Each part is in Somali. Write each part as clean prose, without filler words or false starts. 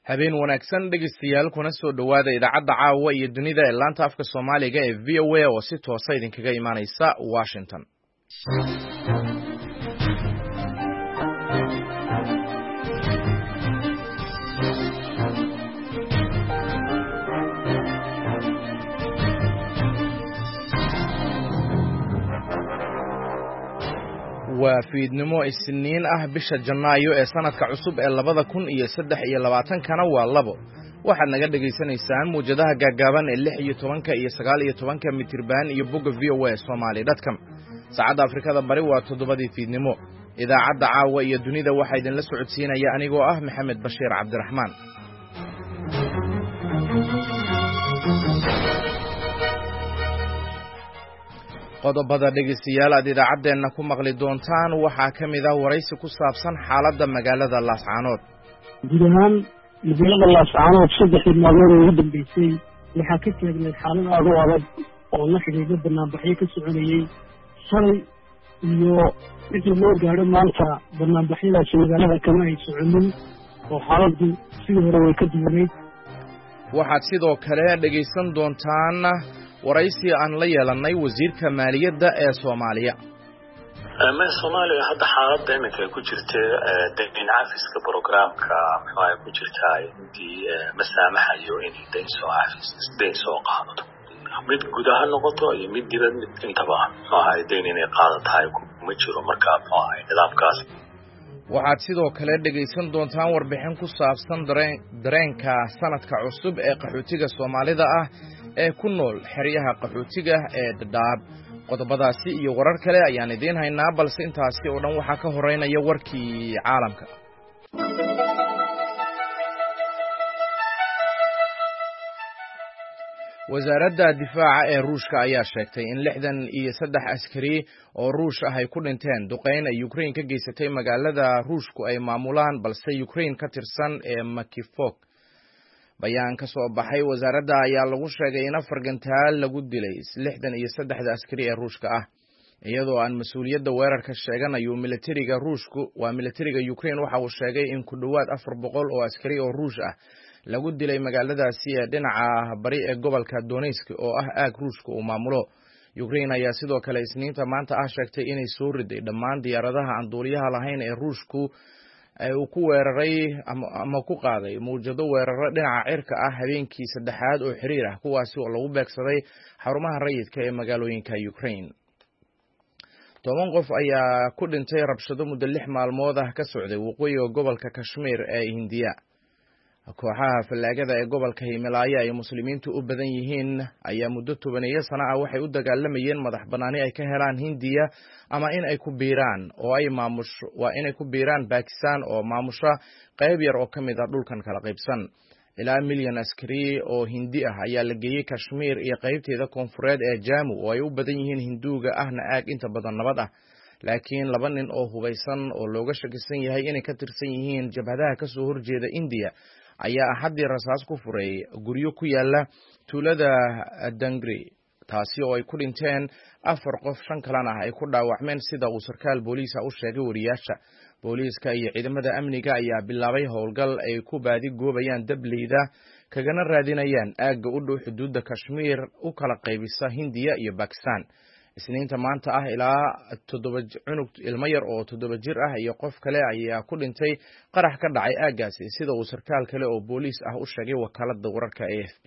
habeen wanaagsan dhegeystayaal kuna soo dhawaada idaacadda caawa iyo dunida ee laanta afka Soomaaliga ee VOA oo si toos ah idinkaga imaanaysa Washington. waa fiidnimo isniin ah bisha Janaayo ee sanadka cusub ee 2023 kana waa 2 waxaad naga dhageysanaysaan muujadaha gaagaaban ee 16 iyo 19 mitirban iyo bogga VOA Somali.com saacadda Afrikada bari waa 7 fiidnimo idaacadda caawa iyo dunida waxa idin la socodsiinaya anigoo ah Maxamed Bashiir Cabdiraxmaan qodobada dhegeystayaal aad idaacadeena ku maqli doontaan waxaa ka mid ah waraysi ku saabsan xaaladda magaalada Laascaanood. guud ahaan magaalada Laascaanood 3 maalmood ugu dambeysay waxaa ka taagnay xaalad aad u adag oo la xiriirta barnaamijyo ka soconayay shalay iyo intii loo gaadho maanta barnaamijyadaasi magaalada kama ay soconin oo xaaladdu sidii hore way ka duwaneyd. waxaad sidoo kale dhegeysan doontaan waraysi aan la yeelanay wasiirka maaliyadda ee Soomaaliya. Soomaaliya hadda xaaladda iminka ku jirta deyn cafiska programka maxay ku jirtaa intii masaamaxayo in deyn soo qaadato mid gudaha noqoto iyo mid dibad intaba ay deyn inay qaadato ma jiro marka nidaamkaas. waxaad sidoo kale dhegeysan doontaan warbixin ku saabsan dareenka sanadka cusub ee qaxootiga Soomaalida ah ee ku nool xeryaha qaxootiga ee Dadaab. qodobadaasi iyo warar kale ayaan idin haynaa balse intaasi oo dhan waxaa ka horeynaya warkii caalamka. wasaaradda difaaca ee Ruushka ayaa sheegtay in 63 askari oo Ruush ah ay ku dhinteen duqeyn ay Ukraine ka geysatay magaalada Ruushku ay maamulaan balse Ukraine ka tirsan ee Makivka. bayaan ka soo baxay wasaaradda ayaa lagu sheegay in 4 gantaal lagu dilay 63 askari ee Ruushka ah iyadoo aan mas'uuliyadda weerarka sheeganayo militariga Ruushku waa militariga Ukraine waxa uu sheegay in ku dhawaad 400 oo askari oo Ruush ah lagu dilay magaaladaasi ee dhinaca bari ee gobolka Donetsk oo ah aag Ruushku uu maamulo. Ukraine ayaa sidoo kale isniinta maanta ah sheegtay inay soo riday dhammaan diyaaradaha aan duuliyaha lahayn ee Ruushku uu ku weeraray ama ku qaaday mowjado weeraro dhinaca cirka ah habeenkii saddexaad oo xiriir ah kuwaasi oo lagu beegsaday xarumaha rayidka ee magaalooyinka Ukraine. 10 qof ayaa ku dhintay rabshado muddo 6 maalmood ah ka socday waqooyiga gobolka Kashmir ee Hindiya. kooxaha fallaagada ee gobolka Himalaya ay muslimiintu u badan yihiin ayaa muddo 10 sano ah waxay u dagaalamayeen madax banaani ay ka helaan Hindiya ama in ay ku biiraan oo ay maamusho waa inay ku biiraan Pakistan oo maamusha qayb yar oo kamid ah dhulkan kala qaybsan. ilaa milyan askari oo Hindi ah ayaa la geeyay Kashmir iyo qaybteeda koonfureed ee Jammu oo ay u badan yihiin Hinduuga ahna aag inta badan nabad ah laakiin 2 nin oo hubeysan oo looga shakisan yahay inay ka tirsan yihiin jabhadaha ka soo horjeeda India ayaa haddii rasaas ku furay guryo ku yaala tuulada Dangri taasi oo ay ku dhinteen 4 qof 5 kalena ay ku dhaawacmeen sida uu sarkaal booliiska u sheegay wariyaasha. booliiska iyo ciidamada amniga ayaa bilaabay howlgal ay ku baadi goobayaan dableyda kagana raadinayaan aagga u dhow xuduudda Kashmir u kala qaybisa Hindiya iyo Pakistan. isniinta maanta ah ilaa 7 cunug ilmo yar oo 7 jir ah iyo qof kale ayaa ku dhintay qarax ka dhacay aaggaasi sida uu sarkaal kale oo booliis ah u sheegay wakaaladda wararka AFP.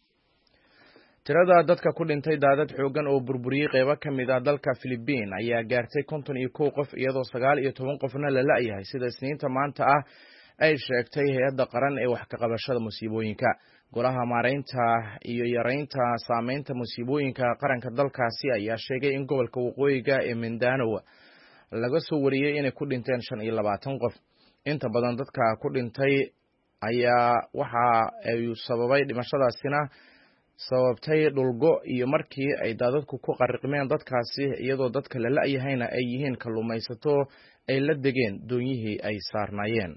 tirada dadka ku dhintay daadad xoogan oo burburiyay qaybo ka mid ah dalka Philippines ayaa gaartay 51 qof iyadoo 19 qofna la la'yahay sida isniinta maanta ah ay sheegtay hay'adda qaran ee wax ka qabashada musiibooyinka. golaha maareynta iyo yareynta saameynta musiibooyinka qaranka dalkaasi ayaa sheegay in gobolka waqooyiga ee Mindanao laga soo wariyay inay ku dhinteen 25 qof. inta badan dadka ku dhintay ayaa waxa ay sababay dhimashadaasina sababtay dhulgo iyo markii ay daadadku ku qarriqmeen dadkaasi iyadoo dadka la la'yahayna ay yihiin kalluumaysato ay la degeen doonyihii ay saarnaayeen.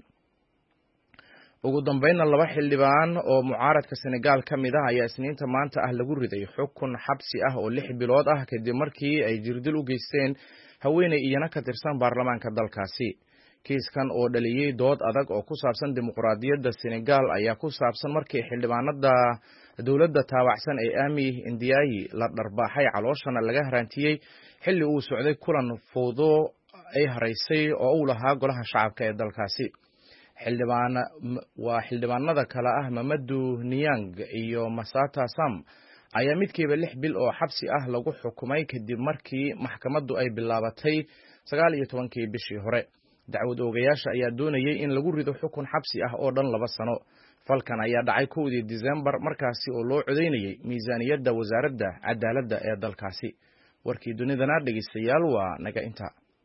ugu dambeynna 2 xildhibaan oo mucaaradka Senegal ka mid ah ayaa isniinta maanta ah lagu riday xukun xabsi ah oo 6 bilood ah kadib markii ay jirdil u geysteen haweeney iyana ka tirsan baarlamaanka dalkaasi. kiiskan oo dhaliyey dood adag oo ku saabsan dimuqraadiyadda Senegal ayaa ku saabsan markii xildhibaanada dowladda taabacsan ee Ami Ndiaye la dharbaaxay calooshana laga haraantiyey xilli uu socday kulan fowdo ay haraysay oo uu lahaa golaha shacabka ee dalkaasi. xildhibaanada kale ah Mamadou Niang iyo Massata Sam ayaa midkiiba 6 bil oo xabsi ah lagu xukumay kadib markii maxkamaddu ay bilaabatay 19 bishii hore. dacwad oogayaasha ayaa doonayay in lagu rido xukun xabsi ah oo dhan 2 sano. falkan ayaa dhacay 1 Diseembar markaasi oo loo codeynayay miisaaniyadda wasaaradda cadaaladda ee dalkaasi. warkii dunidana dhegeystayaal waa naga inta.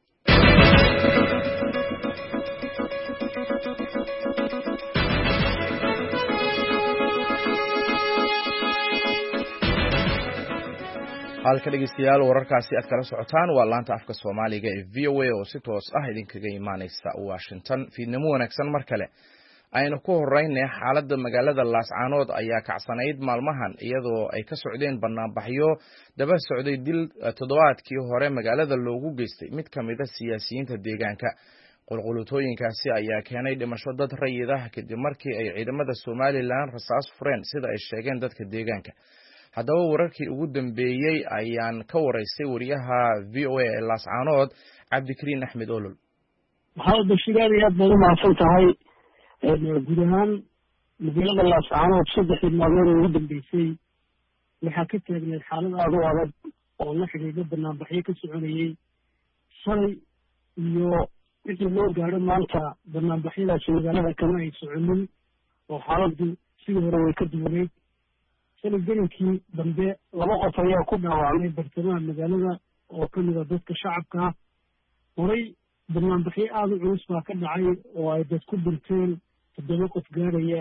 halka dhegeystayaal wararkaasi aad kala socotaan waa laanta afka Soomaaliga ee VOA oo si toos ah idinkaga imaaneysa Washington. fiidnimo wanaagsan mar kale. aynu ku horeynay xaaladda magaalada Laascaanood ayaa kacsanayd maalmahan iyadoo ay ka socdeen banaanbaxyo daba socday dil toddobaadkii hore magaalada loogu geystay mid ka mid ah siyaasiyiinta deegaanka. qulqulutooyinkaasi ayaa keenay dhimasho dad rayid ah kadib markii ay ciidamada Somaliland rasaas fureen sida ay sheegeen dadka deegaanka. haddaba wararkii ugu dambeeyay ayaan ka waraystay wariyaha VOA ee Laascaanood Cabdikariin Axmed Olol. maxamed bashiir aad baad u mahadsan tahay. guud ahaan magaalada Laascaanood 3 maalmood ugu dambeysay waxaa ka taagneed xaalad aad u adag oo la xiriirta banaanbaxyo ka soconayay shalay iyo wixii loo gaadho maanta. banaanbaxyadaasi magaalada kama ay soconin oo xaaladdu sidii hore way ka duwaneyd. shalay gelinkii dambe 2 qof ayaa ku dhaawacmay bartamaha magaalada oo ka mid ah dadka shacabka. horay banaanbaxyo aad u culus baa ka dhacay oo ay dad ku dhinteen 7 qof gaaraya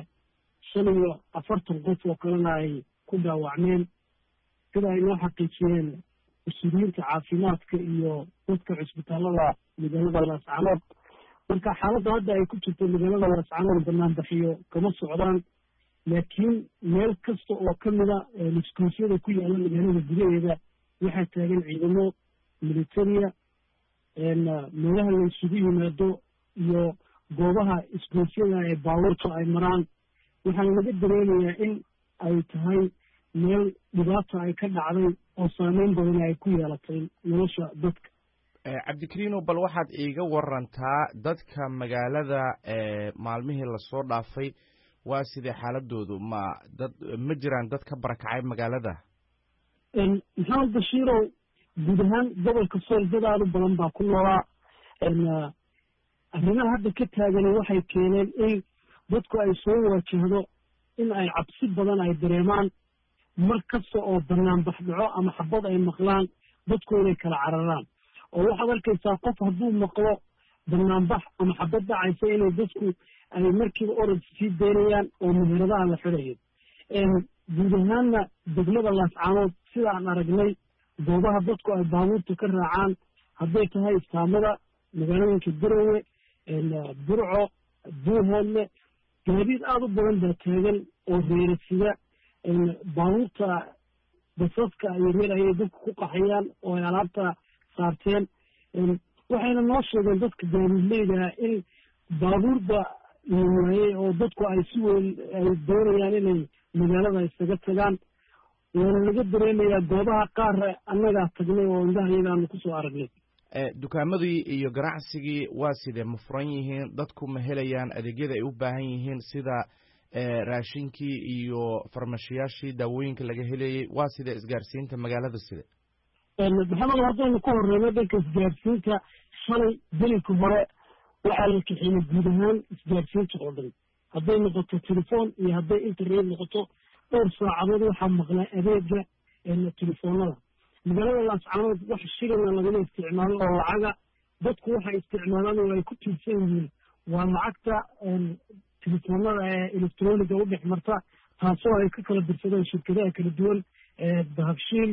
45 qof oo kalena ay ku dhaawacmeen sida ay noo xaqiijiyeen mas-uuliyiinta caafimaadka iyo dadka cisbitaalada magaalada Laascaanood. marka xaaladda hadda ay ku jirto magaalada Laascaanood banaanbaxyo kama socdaan, laakiin meel kasta oo ka mida iskuusyada ku yaala magaalada gudaheeda waxaa taagan ciidamo militariya. meelaha la isugu yimaado iyo goobaha iskuusyada ee baabuurta ay maraan waxaana laga dareemayaa in ay tahay meel dhibaato ay ka dhacday oo saameyn badan ay ku yeelatay nolosha dadka. Cabdikariino, bal waxaad iiga warantaa dadka magaalada maalmihii lasoo dhaafay waa sidee xaaladoodu? ma jiraan dad ka barakacay magaalada? maxamed bashiirow, guud ahaan gobolka Sool dad aad u badan baa ku noolaa. arrimaha hadda ka taagan waxay keeneen in dadku ay soo wajahdo in ay cabsi badan ay dareemaan mar kasta oo banaanbax dhaco ama xabad ay maqlaan dadku inay kala cararaan. oo waxaad arkaysaa qof hadduu maqlo banaanbax ama xabad dhacaysa inay dadku ay markiiba orod sii daynayaan oo meheradaha la xidhayo. guud ahaanna degmada Laascaanood sida aan aragnay goobaha dadku ay baabuurta ka raacaan hadday tahay istaamada magaalooyinka Garowe, Burco, Buuhoodle, gaadiid aad u badan baa taagan oo reerasida. baabuurta basaska yaryar ayay dadku ku qaxayaan oo ay alaabta saarteen. waxayna noo sheegeen dadka gaadiidleyda in baabuurda la waayey oo dadku ay si weyn ay doonayaan inay magaalada isaga tagaan. waana laga dareemayaa goobaha qaar annagaa tagnay oo indhaha iyagaanu kusoo aragnay. dukaamadii iyo ganacsigii waa sidee, ma furan yihiin? dadku ma helayaan adeegyada ay u baahan yihiin sida raashinkii iyo farmashiyaashii daawooyinka laga helayay? waa sidee isgaarsiinta magaalada side? maxamed, haddaynu ka horeyno dhanka isgaarsiinta, shalay gelinka hore waxaa la kaxeeyey guud ahaan isgaarsiinta oo dhan. hadday noqoto telefoon iyo hadday internet noqoto, dhowr saacadood waxaa maqlaa adeega telefoonada. magaalada Laascaanood wax shilina lagama isticmaalo oo lacaga. dadku waxay isticmaalaan oo ay ku tiirsan yihiin waa lacagta telefoonada ee electroniga u dhex marta, taasoo ay ka kala dirsadeen shirkadaha kala duwan Dahabshiil,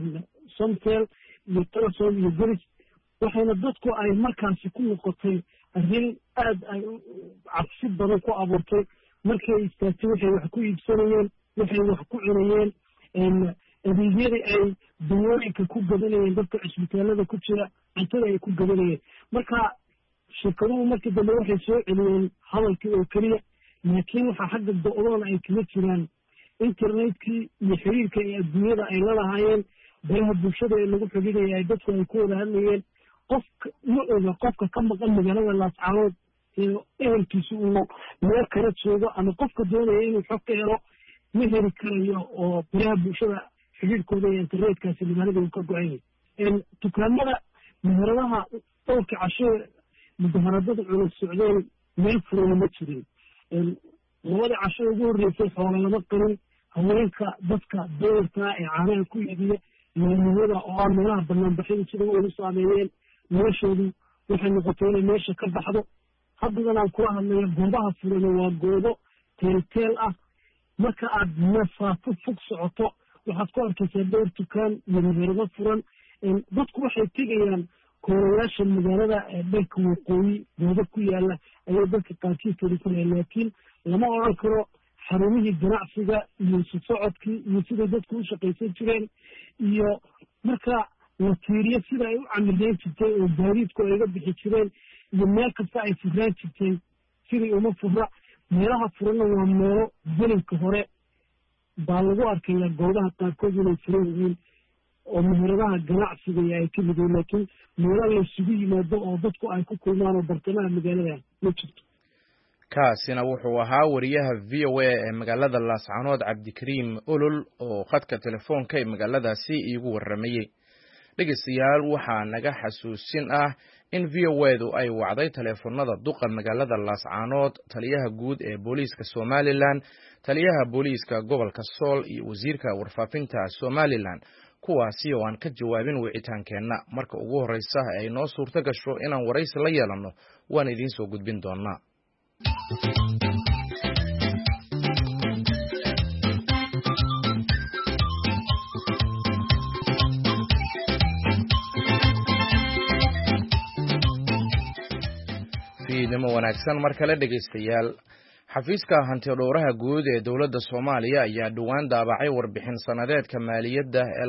Somtel iyo Telesom iyo Golis. waxayna dadku ay markaasi ku noqotay arrin aad ay cabsi badan ku abuurtay markay istaagtay waxay wax ku iibsanayeen, waxay wax ku cunayeen, adeegyadii ay dawooyinka ku gadanayeen dadka cisbitaalada ku jira, cuntada ay ku gadanayeen. marka shirkaduhu markii dambe waxay soo celiyeen hadalkii oo keliya laakiin waxaa xagga do-doona ay kala jiraan internetkii iyo xiriirka ee adduunyada ay la lahaayeen baraha bulshada ee lagu xidhiidhaya ay dadku ay ku wada hadlayeen qofka ma oga qofka ka maqan magaalada laascaanood ehelkiisa uu meel kala joogo ama qofka doonaya inuu xog ka helo ma heli karayo oo baraha bulshada xidhiirkooda iyo internetkaasi magaalada uu ka go-an yahay dukaamada muharadaha dhowrka casho mudaharadada culus socdeen meel furana ma jirin labada casho ugu horreysay xoola lama qarin haweenka dadka dowrka ee caanaha ku iibiya maalmiyada oo ah meelaha banaanbaxyada sida ugu saameeyeen noloshoodu waxay noqotay inay meesha ka baxdo haddadan aan kula hadlayo goobaha furana waa goobo teelteel ah marka aad masaafo fog socoto waxaad ku arkaysaa dhowr dukaan iyo muharado furan dadku waxay tegayaan koorayaasha magaalada dhanka waqooyi goobo ku yaala ayay dadka qaarkiis telisanaya laakiin lama odhan karo xarumihii ganacsiga iyo isu socodkii iyo siday dadku u shaqaysan jireen iyo marka la tiiriyo sida ay u camirnaan jirtay oo gaadiidku ay ga bixi jireen iyo meel kasta ay furaan jirtay sidii uma fura meelaha furana waa meelo gelinka hore baa lagu arkaya goobaha qaarkood inay furan yihiin oo muharadaha ganacsiga ay ka mid yihiin laakiin meelo la isugu yimaado oo dadku ay ku kulmaan oo bartamaha magaalada ma jirto kaasina wuxuu ahaa wariyaha v o a ee magaalada laascaanood cabdikariim olol oo khadka telefoonka ee magaaladaasi iigu warramayey dhegeystayaal waxaa naga xasuusin ah in v o edu ay wacday teleefonada duqa magaalada laascaanood taliyaha guud ee booliiska somalilan taliyaha booliiska gobolka sool iyo wasiirka warfaafinta somalilan kuwaasi oo aan ka jawaabin wicitaankeenna marka ugu horreysa ay noo suurto gasho inaan waraysi la yeelanno waan idiin soo gudbin doonaa fiidnimo wanaagsan mar kale dhegaystayaal xafiiska hantidhowraha guud ee dowladda Soomaaliya ayaa dhawaan daabacay warbixin sanadeedka maaliyadda ee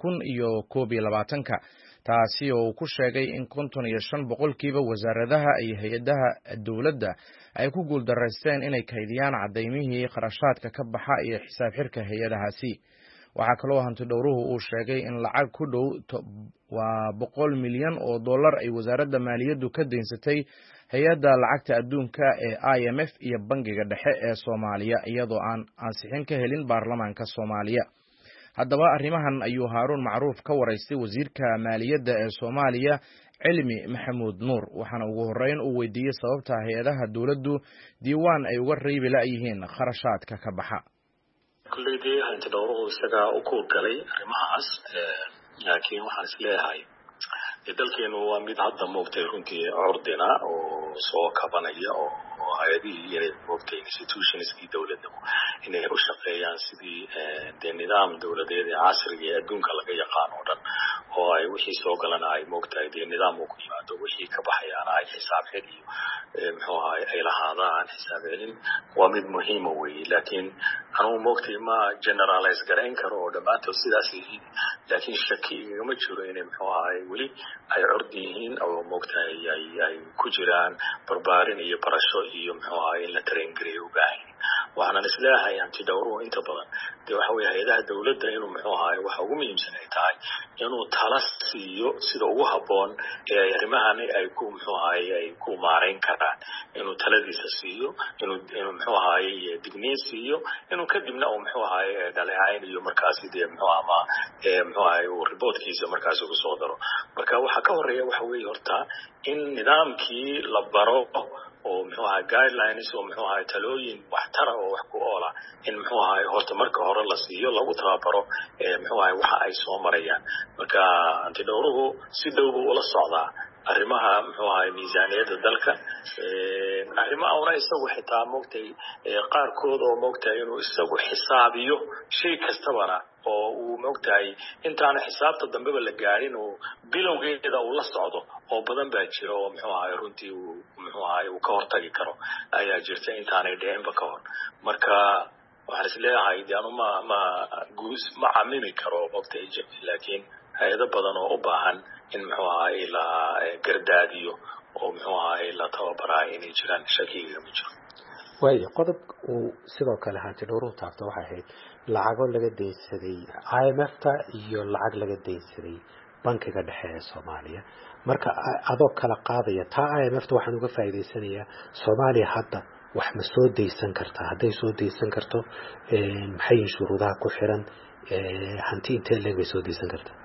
2021 taasi oo ku sheegay in 55% wasaaradaha iyo hay'adaha dowladda ay ku guuldareysteen inay kaydiyaan cadeymihii kharashaadka ka baxa iyo xisaab xirka hay'adahaasi. waxaa kaloo hantidhowruhu uu sheegay in lacag ku dhow $100 milyan oo dollar ay wasaaradda maaliyaddu ka deensatay hay'adda lacagta adduunka ee IMF iyo bangiga dhexe ee Soomaaliya iyadoo aan ansixin ka helin baarlamaanka Soomaaliya. haddaba arrimahan ayuu Haaruun Macruuf ka waraystay wasiirka maaliyadda ee Soomaaliya Cilmi Maxamuud Nuur waxaana ugu horeyn uu weydiiyay sababta hay'adaha dowladdu diiwaan ay uga reebi la'yihiin kharashaadka ka baxa. kulleedii hantidhowruhu isaga u kuurgalay arrimahaas laakiin waxaan isleeyahay dalkeenu waa mid hadda moogtay runtii curdina oo soo kabanaya oo hay'adihii inay moogtay institutionskii dowladda inay u shaqeeyaan sidii dee nidaam dowladeed ee casriga ee adduunka laga yaqaan oo dhan oo ay wixii soo galana ay moogtahay dee nidaam uu ku yimaado wixii ka baxayaana ay xisaab xid iyo muxuu ahay ay lahaadaan xisaab celin waa mid muhiima weeye laakiin anugu moogtay ma generalize garayn karo oo dhammaantood sidaas yihiin laakiin shaki igama jiro inay muxuu ahay weli ay curdi yihiin oo moogtahay ay ku jiraan barbaarin iyo barasho iyo muxuu ahay in la traingareeyo u baahan waxaan isleeyahay hantidhowruhu inta badan dee waxa weeye hay'adaha dowladda inuu muxuu ahay waxa ugu muhiimsan ay tahay inuu tala siiyo sida ugu habboon ee arrimahan ay ku muxuu ahay ay ku maareyn karaan inuu taladiisa siiyo inuu muxuu ahay digniin siiyo inuu kadibna uu muxuu ahay dhaleecayn iyo markaasi dee muxuu ahay uu reportkiisa markaasi ugu soo daro marka waxa ka horeeya waxa weeye horta in nidaamkii la baro oo muxuu ahay guidelines oo muxuu ahay talooyin waxtara oo wax ku oola in muxuu ahay horta marka hore la siiyo lagu tababaro muxuu ahay waxa ay soo marayaan marka hantidhowruhu si dhow buu ula socdaa arrimaha muxuu ahay miisaaniyadda dalka arrimaha una isagu xitaa moogtay qaarkood oo moogtay inuu isagu xisaabiyo shay kastabana oo uu moogtahay intaana xisaabta dambeba la gaarin oo bilowgeeda uu la socdo oo badan baa jira oo muxuu ahay runtii uu muxuu ahay uu ka hortagi karo ayaa jirta intaanay dhicinba ka hor marka waxaan isleeyahay dee anu ma camimi karo moogtay laakiin hay'ado badan oo u baahan in muxuu ahaay la gardaadiyo oo muxuu ahaay la tababaraa inay jiraan shakiga ma jiro. waayo qodob uu sidoo kale hanti dhowruhu taabto waxay ahayd lacago laga deynsaday IMF-ta iyo lacag laga deynsaday bankiga dhexe ee Soomaaliya. marka adoo kala qaadaya taa IMF-ta waxaan uga faa'iideysanayaa Soomaaliya hadda wax ma soo deysan kartaa? hadday soo deysan karto maxay shuruudaha ku xiran hanti intee leeg bay soo deysan kartaa?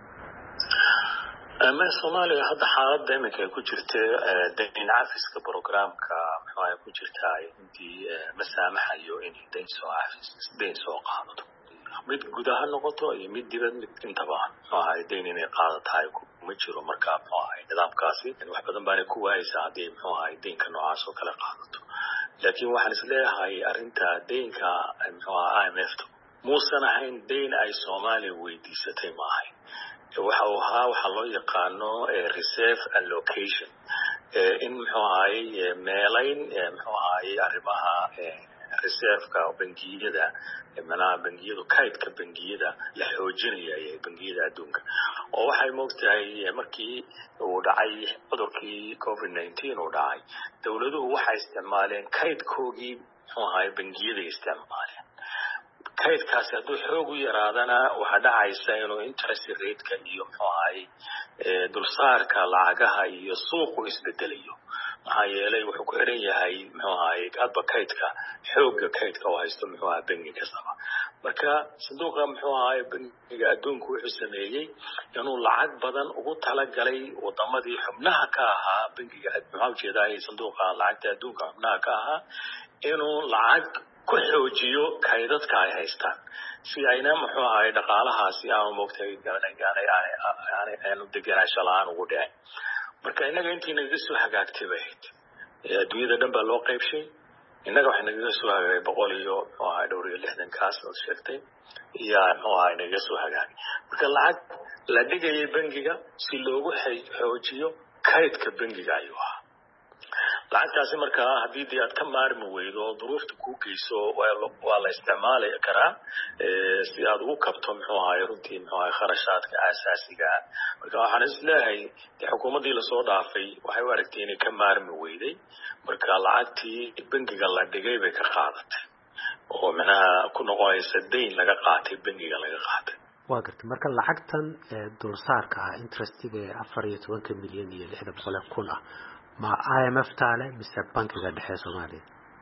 ama Soomaaliya hadda xaaladda iminka ku jirta deyn cafiska programka muxuu ahay ku jirtaa intii masaamaxayo in deyn soo qaadato mid gudaha noqoto iyo mid dibad mid intaba muxuu ahay deyn inay qaadatahay kuma jiro. marka muxuu ahay nidaamkaasi wax badan baan ku waayaysaa haddii muxuu ahay deynka noocaas oo kale qaadato. laakiin waxaan isleeyahay arrinta deynka muxuu ahay IMF-ta muusan ahayn deyn ay Soomaaliya weydiisatay ma ahayn. waxa loo yaqaano reserve allocation in muxuu ahay meelayn muxuu ahay arrimaha reserve-ka bangiyada macnaha bangiyadu kaydka bangiyada la xoojinaya bangiyada adduunka. oo waxay moogtahay markii uu dhacay cudurkii COVID-19 uu dhacay dawladuhu waxay isticmaaleen kaydkoogii muxuu ahay bangiyada isticmaaleen. kaydkaasi hadduu xoog u yaraadana waxaa dhacaysa inuu interest rate-ka iyo muxuu ahay dulsaarka lacagaha iyo suuqu isbedelayo. maxaa yeelay wuxuu ku xiran yahay muxuu ahay hadba kaydka xoogga kaydka oo haysto muxuu ahay bangi kastaba. marka sanduuqa muxuu ahay bangiga adduunku wuxuu sameeyey inuu lacag badan ugu talagalay wadamadii xubnaha ka ahaa bangiga maxaa ujeedaa sanduuqa lacagta adduunka xubnaha ka ahaa inuu lacag ku xoojiyo kaydadka ay haystaan si ayna muxuu ahay dhaqaalahaasi aan moogtay aanu degenaansho la-aan ugu dhicin. marka innaga intii nagaga soo hagaagtay bay ahayd adduunyada dhan baa loo qaybshay. innaga waxay nagaga soo hagaagay 100 iyo muxuu ahay dhowr iyo 60 kaas oo sheegtay iyo muxuu ahay nagaga soo hagaagay. marka lacag la dhigayay bangiga si loogu xoojiyo kaydka bangiga ayuu ahaa. lacagtaasi marka haddii aad ka maarmi weydo duruufta ku geyso waa la isticmaali karaa si aad ugu kabto muxuu ahay runtii muxuu ahay kharashaadka aasaasiga. marka waxaan isleeyahay xukuumaddii la soo dhaafay waxay u aragtay inay ka maarmi weyday. marka lacagtii bangiga la dhigay bay ka qaadatay oo macnaha ku noqonaysa deyn laga qaatay bangiga laga qaatay. waa gartay marka lacagtan dulsaarka ah interestiga 14 milyan iyo 600 kun ah ma IMF taale mise bankiga dhexe Soomaaliya?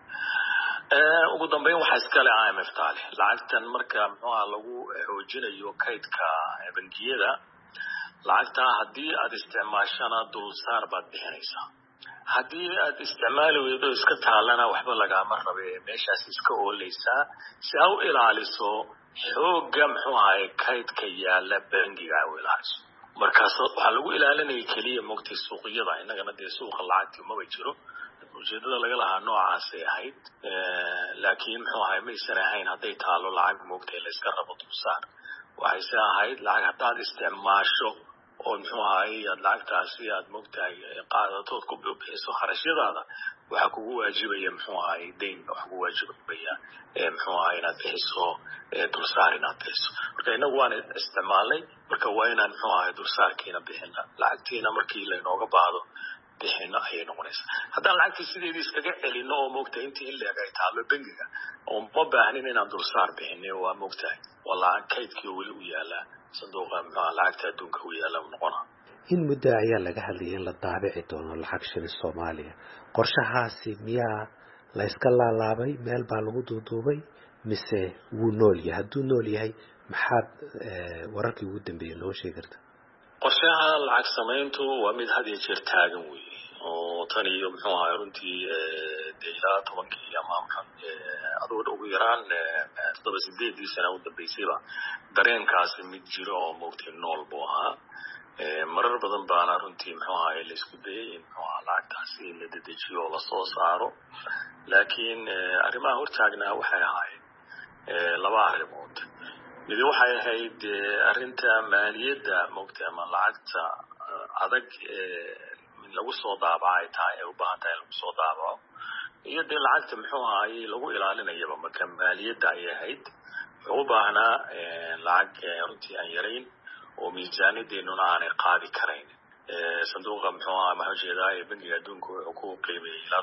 ugu dambeyn waxa iska leh IMF taale. lacagtan marka muxuu lagu xoojinayo kaydka bangiyada lacagta haddii aad isticmaashana dulsaar baad bixinaysaa. haddii aad isticmaali weydo iska taalana waxba lagama rabe meeshaas iska oolaysaa si aad u ilaaliso xoogga muxuu ahay kaydka yaala bangiga u ilaaliso. markaas waxa lagu ilaalinay kaliya moogtay suuqyada inagana dee suuqa lacagta ma jiro ujeedada laga lahaa noocaas ay ahayd. laakiin muxuu ahay ma aysan ahayn hadday taalo lacag moogtay la iska rabo dulsaar. waxayse ahayd lacag haddaad isticmaasho oo muxuu ahay aad lacagtaasi aad moogtahay qaadatood ku bixiso kharashyadaada waxa kugu waajibaya muxuu ahay deyn wax kugu waajibaya muxuu ahay inaad bixiso dulsaar inaad bixiso. marka inagu waan isticmaalnay marka waa inaan muxuu ahay dulsaarkiina bixina lacagtiina markii la inooga baahdo bixina ayay noqonaysaa. haddaan lacagtii sideedii iskaga celino oo moogtahay intii in leeg ay taalo bangiga oo ma baahnin inaan dulsaar bixinay waa moogtahay waa lacag kaydkii weli u yaalaa sanduuqa muxuu lacagta adduunka u yaala noqona. in muddo ayaa laga hadlayay in la daabici doono lacag shilin Soomaaliya. qorshahaasi miyaa la iska laalaabay meel baa lagu duuduubay mise wuu nool yahay? hadduu nool yahay maxaad wararkii ugu dambeeyay noo sheegi kartaa? qorshaha lacag samayntu waa mid had iyo jeer taagan weeye oo tan iyo muxuu ahay runtii ilaa 10 ama adoo ugu yaraan 7-8 sano u dambeysayba dareenkaasi mid jiro oo moogtay nool buu ahaa. marar badan baana runtii muxuu ahay la isku dayay in muxuu ahaa lacagtaasi la dedejiyo oo la soo saaro. laakiin arrimaha hortaagnaa waxay ahaayeen 2 arrimood. mid waxay ahayd arrinta maaliyadda moogtay ama lacagta adag lagu soo daabacay tahay u baahan tahay lagu soo daabaco iyo dee lacagta muxuu ahay lagu ilaalinayaba marka maaliyadda ay ahayd wuxuu u baahnaa lacag runtii aan yarayn oo miisaaniyadeennuna aanay qaadi karayn sanduuqa muxuu ahaa maxaa bangiga adduunka wuxuu ku qiimeeyey ilaa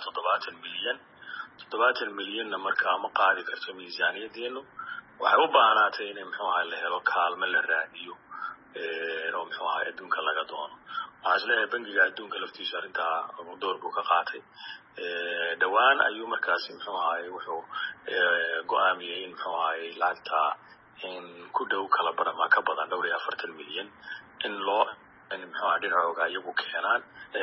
70 milyan markaa ma qaadi karto miisaaniyadeenu waxay u baahnaatay in muxuu ahaa la helo kaalmo la raadiyo oo muxuu ahaa adduunka laga doono waxaan isleeyahay bangiga adduunka laftiisa arrintaa door buu ka qaatay dhawaan ayuu markaasi muxuu ahaa wuxuu go'aamiyey in muxuu ahaa lacagta in ku dhow kala barama ka badan 40 milyan in loo muxuu ahaa dhinacooga iyagu keenaan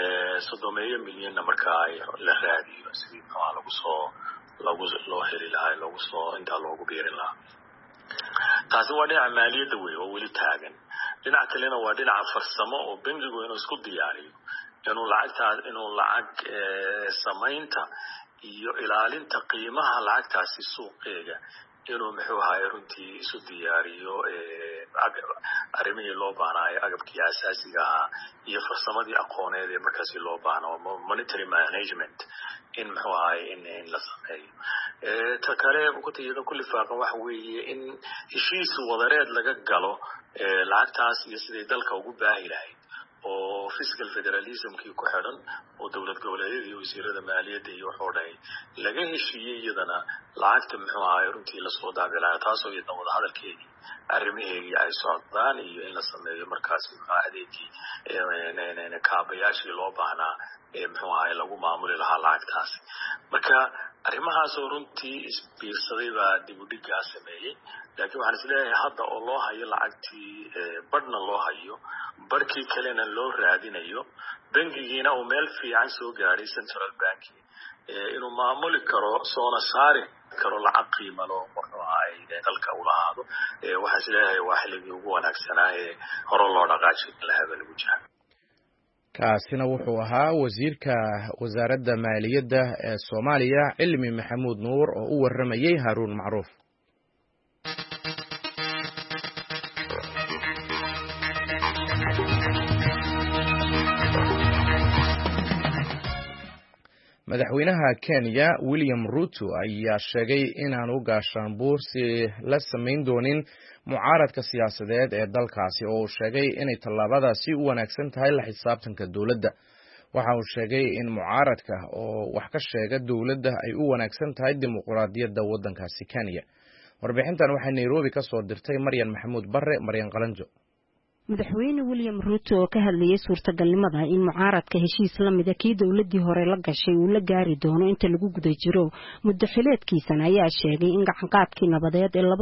30 milyanna markaa la raadiyo sidii muxuu ahaa loo heli lahaa loogu soo intaa loogu biirin lahaa taasi waa dhinaca maaliyadda wey oo weli taagan dhinaca kalena waa dhinaca farsamo oo bangigu inuu isku diyaariyo inuu lacag samaynta iyo ilaalinta qiimaha lacagtaasi suuqeega inuu muxuu ahaa runtii isu diyaariyo arrimihii loo baahnaayo agabkii asaasiga ahaa iyo farsamadii aqooneed ee markaasi loo baahno monetary management in muxuu ahaa in la sameeyo ta kale iyada ku lifaaqan waxa weeye in heshiis wadareed laga galo lacagtaas iyo siday dalka ugu baahi lahayd oo fiscal federalismkii ku xidhan oo dawlad goboleedyada iyo wasiirada maaliyadda iyo waxoo dhan laga heshiiyey iyadana lacagta muxuu ahaa runtii lasoo daabilaya taasoo iyadana wadahadalkeedii arrimaheedii ay socdaan iyo in la sameeyo markaas muxuu adeegii kaabayaashii loo baahnaa muxuu ahaa lagu maamuli lahaa lacagtaasi marka arrimahaasoo runtii isbiirsaday baa dib u dhiggaa sameeyey laakiin waxaan isleeyahay hadda oo loo hayo lacagtii badhna loo hayo barhkii kalena loo raadinayo bangigiina uu meel fiican soo gaadhay central bank inuu maamuli karo soona saari karo lacag qiimo loo muxuu ahaa dalka u lahaado waxaan isleeyahay waa xilligii ugu wanaagsanaa ee hore loo dhaqaajin lahaaba lagu jira kaasina wuxuu ahaa wasiirka wasaaradda maaliyadda ee Soomaaliya Cilmi Maxamuud Nuur oo u waramayay Haruun Macruuf madaxweynaha Kenya William Ruto ayaa sheegay inaanu gaashaanbuursi la samayn doonin mucaaradka siyaasadeed ee dalkaasi oo uu sheegay inay tallaabadaasi u wanaagsan tahay la xisaabtanka dawladda waxa uu sheegay in mucaaradka oo wax ka sheega dawladda ay u wanaagsan tahay dimuqraadiyadda waddankaasi Kenya warbixintan waxay Nairobi ka soo dirtay Maryan Maxamuud Barre Maryan Qalanjo madaxweyne William Ruto oo ka hadlayay suurtagalnimada in mucaaradka heshiis la mid ah kii dawladii hore la gashay uu la gaari doono inta lagu guda jiro muddo xileedkiisana ayaa sheegay in gacanqaadkii nabadeed ee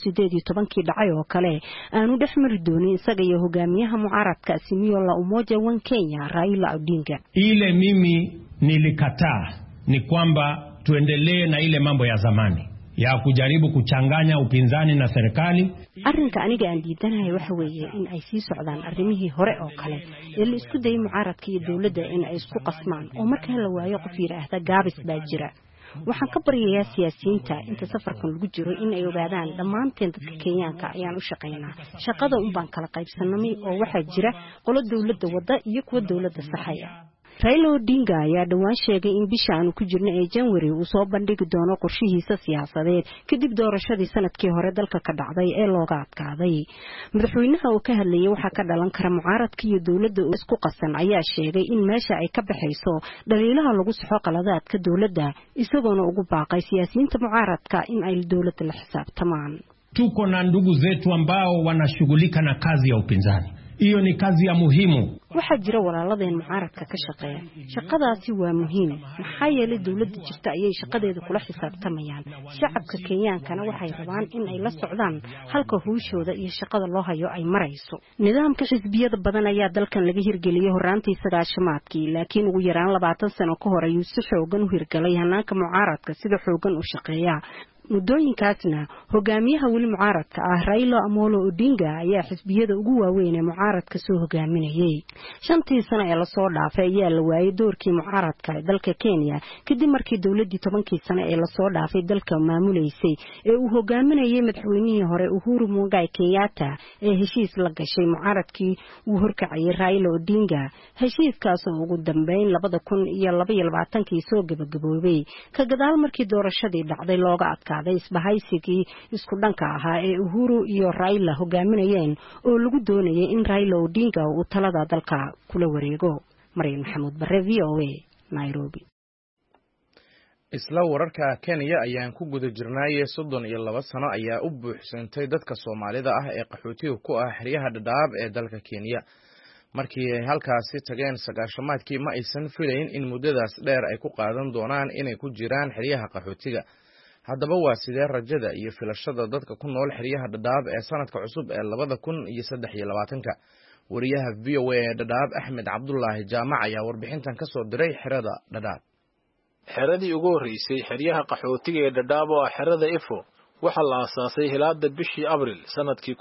2018 dhacay oo kale aanu dhexmari doonin isaga iyo hogaamiyaha mucaaradka Azimio la Umoja One Kenya Raila Odinga. Ile mimi nilikataa ni kwamba tuendelee na ile mambo ya zamani ya kujaribu kuchanganya upinzani na serikali. Arrinka aniga aan diidanahay waxa weeye in ay sii socdaan arrimihii hore oo kale ee la isku dayay mucaaradka iyo dawladda in ay isku qasmaan oo marka la waayo qof yiraahda gaabis baa jira waxaan ka baryayaa siyaasiyiinta inta safarkan lagu jiro in ay ogaadaan dhammaanteen dadka Kenyaanka ayaan u shaqeynaa shaqada un baan kala qaybsanay oo waxa jira qolo dawladda wada iyo kuwa dawladda saxaya Raila Odinga ayaa dhawaan sheegay in bisha aanu ku jirno ee January uu soo bandhigi doono qorshihiisa siyaasadeed kadib doorashadii sanadkii hore dalka ka dhacday ee looga adkaaday madaxweynaha oo ka hadlayay waxa ka dhalan kara mucaaradka iyo dawladda oo isku qasan ayaa sheegay in meesha ay ka baxayso dhaliilaha lagu saxo qaladaadka dawladda isagoona ugu baaqay siyaasiyiinta mucaaradka in ay dawladda la xisaabtamaan. Tuko na ndugu zetu ambao wanashughulika na kazi ya upinzani. Iyo ni kazi ya muhimu. Waxa jira walaaladeen mucaaradka ka shaqeeya. Shaqadaasi waa muhiim. Maxaa yeelay dawladda jirta ayay shaqadeeda kula xisaabtamayaan. Shacabka Kenyaankana waxay rabaan in ay la socdaan halka hawshooda iyo shaqada loo hayo ay marayso. Nidaamka xisbiyada badan ayaa dalkan laga hirgeliyay horaantii 90-maadkii, laakiin ugu yaraan 20 sano ka hor ayuu si xoogan u hirgalay hanaanka mucaaradka sida xoogan u shaqeeya. muddooyinkaasna hogaamiyaha weli mucaaradka ah Raila Amolo Odinga ayaa xisbiyada ugu waaweyn ee mucaaradka soo hogaaminayay 5 sano ee la soo dhaafay ayaa la waayay doorkii mucaaradka ee dalka Kenya kadib markii dawladii 10 sano ee la soo dhaafay dalka maamuleysay ee uu hogaaminayay madaxweynihii hore Uhuru Muigai Kenyatta ee heshiis la gashay mucaaradkii uu horkacay Raila Odinga heshiiskaas oo ugu dambeyn 2022 soo gabagaboobay ka gadaal markii doorashadii dhacday looga adkaa adkaaday isbahaysigii isku dhanka ahaa ee Uhuru iyo Raila hogaaminayeen oo lagu doonayay in Raila Odinga uu talada dalka kula wareego. Mariin Maxamuud Barre, VOA, Nairobi. isla wararka Kenya ayaan ku guda jirnay 32 sano ayaa u buuxsantay dadka Soomaalida ah ee qaxootiga ku ah xeryaha Dadaab ee dalka Kenya. markii ay halkaasi tageen sagaashamaadkii ma aysan filayn in muddadaas dheer ay ku qaadan doonaan inay ku jiraan xeryaha qaxootiga. haddaba waa sidee rajada iyo filashada dadka ku nool xeryaha Dadaab ee sanadka cusub ee 2023. wariyaha VOA ee Dadaab Axmed Cabdullaahi Jaamac ayaa warbixintan ka soo diray xerada Dadaab. xeradii ugu horeysay xeryaha qaxootiga ee Dadaab oo xerada Ifo waxaa la aasaasay hilaada bishii Abriil sanadkii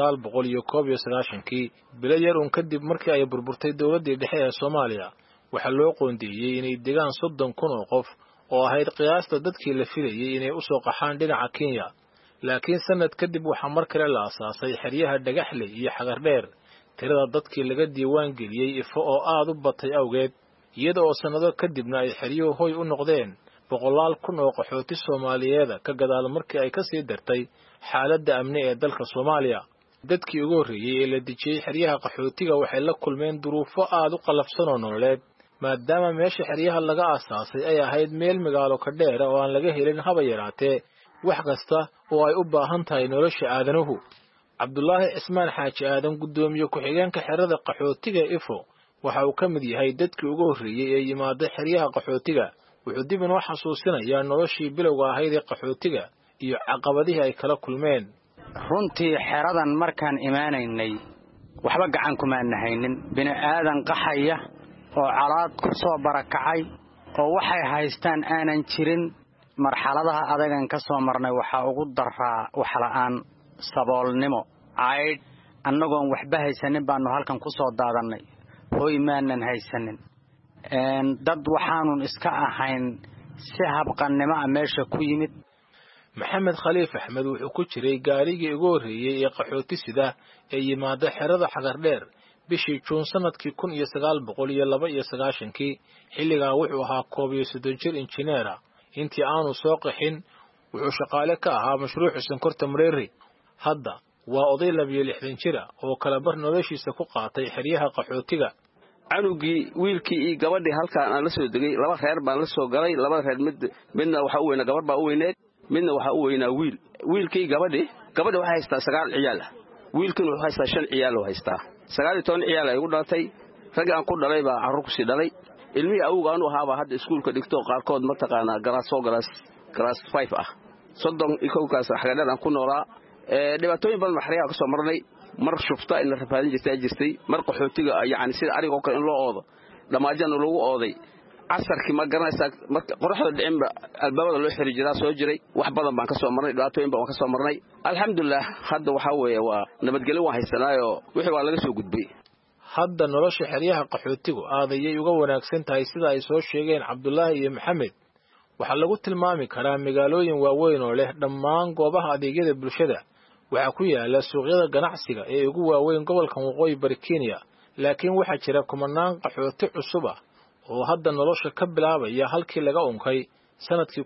1991 bilo yar uun kadib markii ay burburtay dawladda dhexe ee Soomaaliya. waxaa loo qoondeeyay inay degaan 30,000 oo qof oo ahayd qiyaasta dadkii la filayay inay u soo qaxaan dhinaca Kenya. laakiin sanad kadib waxaa mar kale la aasaasay xeryaha Dhagaxle iyo Xagardheer. tirada dadkii laga diiwaan geliyay Ifo oo aad u batay awgeed, iyada oo sanado kadibna ay xeryuhu hoy u noqdeen 100,000 oo qaxooti Soomaaliyeed ka gadaal markii ay ka sii dartay xaaladda amni ee dalka Soomaaliya. dadkii ugu horeeyay ee la dejiyay xeryaha qaxootiga waxay la kulmeen duruufo aad u qalafsan oo nololeed, maadaama meesha xeryaha laga aasaasay ay ahayd meel magaalo ka dheer oo aan laga helin haba yaraatee wax kasta oo ay u baahan tahay nolosha aadanuhu. Cabdullaahi Cismaan Xaaji Aadan, gudoomiye ku-xigeenka xerada qaxootiga Ifo, waxa uu ka mid yahay dadkii ugu horeeyay ee yimaada xeryaha qaxootiga. wuxuu dib inoo xasuusinayaa noloshii bilowga ahayd ee qaxootiga iyo caqabadihii ay kala kulmeen. runtii xeradan markaan imaanaynay waxba gacan kuma nahaynin, bini aadan qaxaya oo calaad ku soo barakacay oo waxay haystaan aanan jirin. marxaladaha adagan ka soo marnay waxa ugu daraa wax la'aan, saboolnimo, caydh. annagoon waxba haysanin baanu halkan ku soo daadanay, hooy maanan haysanin. dad waxaanun iska ahayn si habqannimo ah meesha ku yimid. Maxamed Khaliif Axmed wuxuu ku jiray gaarigii ugu horeeyay ee qaxooti sida ee yimaada xerada Xagardheer bishii Juun sanadkii 1992. xilligaa wuxuu ahaa 13 jir injineer ah. intii aanu soo qaxin wuxuu shaqaale ka ahaa mashruuca sonkorta Mareeri. hadda waa oday 62 jir ah oo kala bar noloshiisa ku qaatay xeryaha qaxootiga. anugii wiilkii iyo gabadhii halkaan aan la soo degay, laba reer baan la soo galay. laba reer midna waxa u weynaa gabar baa u weyneed, midna waxa u weynaa wiilkii gabadhii waxay haystaa 9 ciyaal ah, wiilkina wuxuu haystaa 5 ciyaal oo haystaa. 19 ciyaal ay ugu dhalatay. rag aan ku dhalay baa carruur ku sii dhalay. ilmihii awga aanu ahaaba hadda iskuulka dhigto qaarkood ma taqaanaa class 5 ah. 31 kaas Xagardheer aan ku noolaa. dhibaatooyin badan xeryaha ka soo marnay. mar shufta in la rafaadin jirtay, mar qaxootiga yani sida ariga kale in loo oodo, dhamaajana lagu ooday. casarkii ma garanaysaa marka qorraxda dhicinba albaabada loo xiri jiraa soo jiray. wax badan baan ka soo marnay, dhibaatooyin baan ka soo marnay. alxamdulillah hadda waxa weeye waa nabadgelyo waan haysanaayo wixii waa laga soo gudbay. hadda nolosha xeryaha qaxootigu aad ayay uga wanaagsan tahay sida ay soo sheegeen Cabdullaahi iyo Maxamed. waxaa lagu tilmaami karaa magaalooyin waaweyn oo leh dhammaan goobaha adeegyada bulshada. waxaa ku yaala suuqyada ganacsiga ee ugu waaweyn gobolka Waqooyi Bari Kenya. laakiin waxaa jira kumanaan qaxooti cusub ah oo hadda nolosha ka bilaabaya halkii laga unkay sanadkii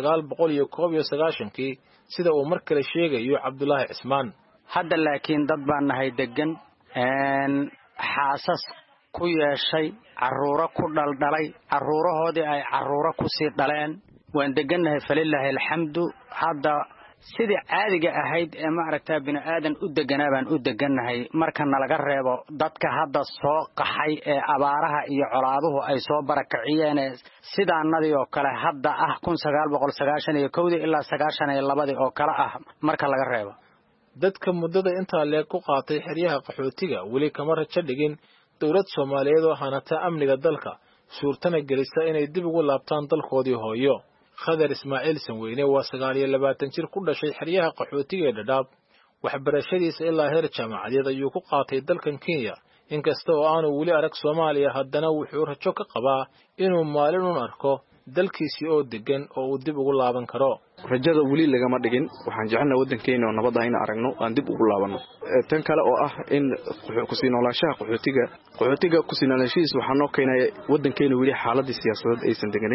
1991 sida uu mar kale sheegayo Cabdullaahi Cismaan. hadda laakiin dad baan nahay degan, xaasas ku yeeshay, carruuro ku dhaldhalay, carruurahoodii ay carruuro ku sii dhaleen. waan degannahay falilaahi alxamdu. hadda sidii caadiga ahayd ee maaragtaa bini aadan u deganaa baan u degannahay marka nalaga reebo dadka hadda soo qaxay ee abaaraha iyo colaaduhu ay soo barakaciyeen sidaanadii oo kale hadda ah 1991 ilaa 92 oo kale ah marka laga reebo. dadka muddada intaa leeg ku qaatay xeryaha qaxootiga weli kama rajo dhigin dawlad Soomaaliyeed oo hanata amniga dalka, suurtana gelisa inay dib ugu laabtaan dalkoodii hooyo. Khadar Ismaaciil Sanweyne waa 29 jir ku dhashay xeryaha qaxootiga ee Dadaab. waxbarashadiisa ilaa heer jaamacadeed ayuu ku qaatay dalkan Kenya. inkasta oo aanu weli arag Soomaaliya, haddana wuxuu rajo ka qabaa inuu maalin u arko dalkiisii oo degan oo uu dib ugu laaban karo. rajada weli lagama dhigin. waxaan jecelnahay waddankeena oo nabad ah in aragno aan dib ugu laabano. tan kale oo ah in ku sii noolaanshaha qaxootiga ku sii noolaanshihiisa waxaa noo keenay waddankeena weli xaaladii siyaasadeed aysan deganin.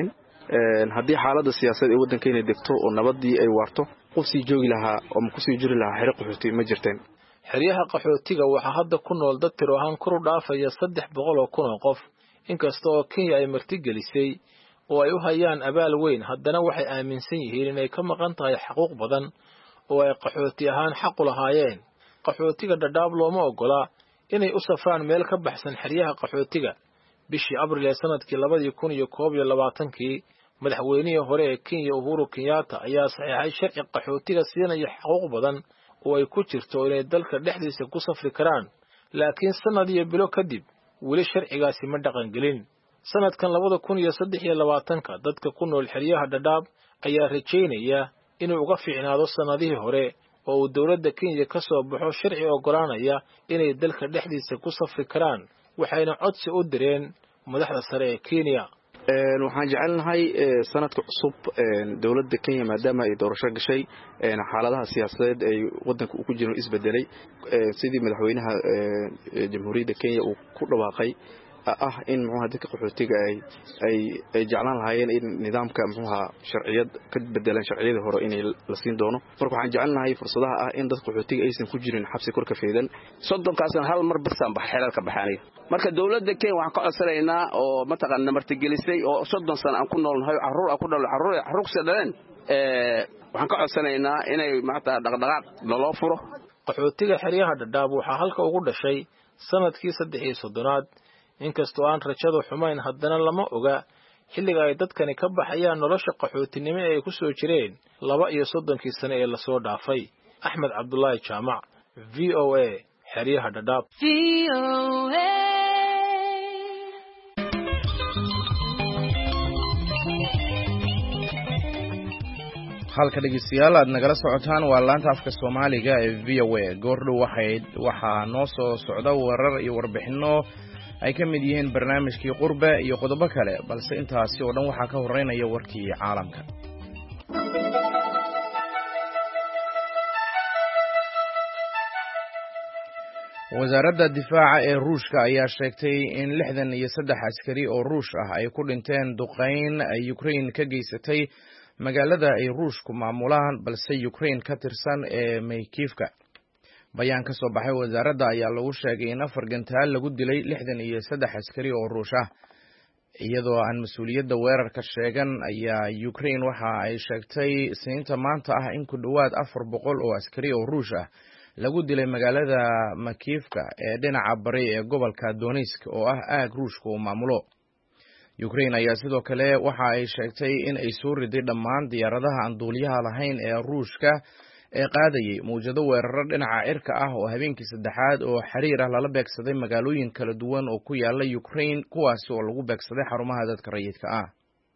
haddii xaaladda siyaasadeed ee waddankeena degto oo nabadii ay waarto qof sii joogi lahaa oo ma kusii jiri lahaa xero qaxooti ma jirteen. xeryaha qaxootiga waxaa hadda ku nool dad tiro ahaan kor u dhaafaya 300,000 oo qof inkasta oo Kenya ay martigelisay oo ay u hayaan abaal weyn haddana waxay aaminsan yihiin inay ka maqan tahay xuquuq badan oo ay qaxooti ahaan xaq u lahaayeen. qaxootiga Dadaab looma ogola inay u safraan meel ka baxsan xeryaha qaxootiga. bishii Abriil ee sanadkii 2021 madaxweynihii hore ee Kenya Uhuru Kenyatta ayaa saxeexay sharci qaxootiga siinaya xuquuq badan oo ay ku jirto inay dalka dhexdiisa ku safri karaan laakiin sanad iyo bilo kadib weli sharcigaasi ma dhaqan gelin. sanadkan 2023 dadka ku nool xeryaha Dadaab ayaa rajeynaya inuu uga fiicnaado sanadihii hore oo uu dawladda Kenya ka soo baxo sharci ogolaanaya inay dalka dhexdiisa ku safri karaan waxayna codsi u direen madaxda sare ee Kenya. waxaan jecelnahay sanadka cusub dawladda Kenya maadaama ay doorasho gashay xaaladaha siyaasadeed ay waddanka ku jiro isbedelay sidii madaxweynaha jamhuuriyadda Kenya uu ku dhawaaqay in dadka qaxootiga ay jeclaan lahaayeen in nidaamka sharciyad ka bedelan sharciyada hore in la siin doono. marka waxaan jecelnahay fursadaha in dadka qaxootiga aysan ku jirin xabsi kor ka feedan 30 hal mar bas aan xelalka baxaanay. marka dawladda Kenya waxaan ka codsanaynaa oo mataqaana martigelisay oo 30 sano aan ku noolnahay carruur sadeen waxaan ka codsanaynaa inay dhaqdhaqaaq loo furo. qaxootiga xeryaha Dadaab waxaa halka ugu dhashay sanadkii 33 inkastoo aan rajadu xumayn haddana lama oga xilliga ay dadkani ka baxayaan nolosha qaxootinimo ee ay ku soo jireen 32 sano ee la soo dhaafay. Axmed Cabdullaahi Jaamac VOA xeryaha Dadaab. halka dhegeystayaal aad nagala socotaan waa laanta afka Soomaaliga ee VOA. goordhow waxaa noo soo socda warar iyo warbixino ay ka mid yihiin barnaamijkii qurbe iyo qodobo kale balse intaasi oo dhan waxaa ka horeynaya warkii caalamka. wasaaradda difaaca ee Ruushka ayaa sheegtay in 63 askari oo Ruush ah ay ku dhinteen duqeyn ay Ukraine ka geysatay magaalada ay Ruushku maamulaan balse Ukraine ka tirsan ee Maykivka. bayaan ka soo baxay wasaaradda ayaa lagu sheegay in 4 gantaal lagu dilay 63 askari oo Ruush ah. iyadoo aan mas'uuliyadda weerarka sheegan ayaa Ukraine waxa ay sheegtay Isniinta maanta in ku dhawaad 400 oo askari oo Ruush ah lagu dilay magaalada Makiivka ee dhinaca bari ee gobolka Donetsk oo aag Ruushku uu maamulo. Ukraine ayaa sidoo kale waxa ay sheegtay in ay soo riday dhammaan diyaaradaha aan duuliyaha lahayn ee Ruushka ee qaadayay mowjado weerar dhinaca cirka ah oo habeenkii saddexaad oo xiriir ah lala beegsaday magaalooyin kala duwan oo ku yaala Ukraine kuwaas oo lagu beegsaday xarumaha dadka rayidka ah.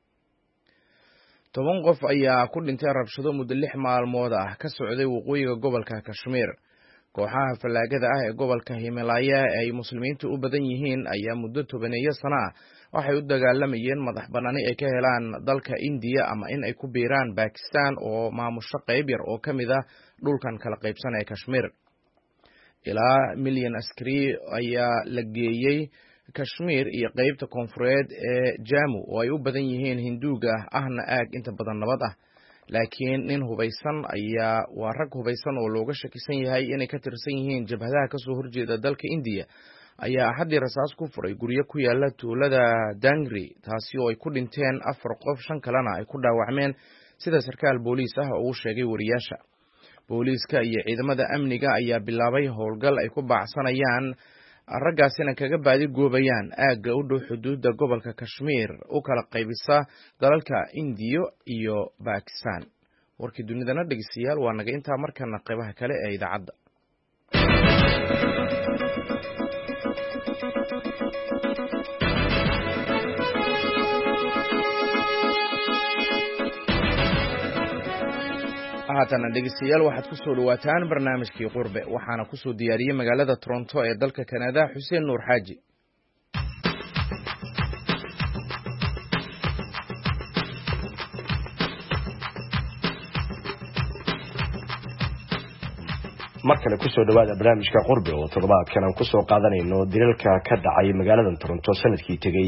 10 qof ayaa ku dhintay rabshado muddo 6 maalmood ka socday waqooyiga gobolka Kashmir. kooxaha falaagada ee gobolka Himalaya ay muslimiintu u badan yihiin ayaa muddo 10 sano waxay u dagaalamayeen madax banaani ay ka helaan dalka India ama in ay ku biiraan Pakistan oo maamusho qayb yar oo kamid dhulkan kala qaybsan ee Kashmir. ilaa milyan askari ayaa la geeyay Kashmir iyo qaybta koonfureed ee Jammu oo ay u badan yihiin Hinduuga ahna aag inta badan nabad ah. laakiin nin hubeysan waa rag hubeysan oo looga shakisan yahay inay ka tirsan yihiin jabhadaha ka soo horjeeda dalka India ayaa haddii rasaas ku furay guryo ku yaala tuulada Dangri taasi oo ay ku dhinteen 4 qof 5 kalena ay ku dhaawacmeen sida sarkaal booliis ah oo uu sheegay wariyaasha. booliiska iyo ciidamada amniga ayaa bilaabay howlgal ay ku baacsanayaan raggaasina kaga baadi goobayaan aagga u dhow xuduudda gobolka Kashmir u kala qaybisa dalalka India iyo Pakistan. warkii dunidana dhegeystayaal waa naga intaa markana qaybaha kale ee idaacadda. haatan dhegeystayaal waxaad ku soo dhawaataan barnaamijkii qurbe waxaana ku soo diyaariyay magaalada Toronto ee dalka Canada Xuseen Nuur Xaaji. markale ku soo dhawaada barnaamijka qurbe oo toddobaadkan aan ku soo qaadanayno dilalka ka dhacay magaalada Toronto sanadkii tagay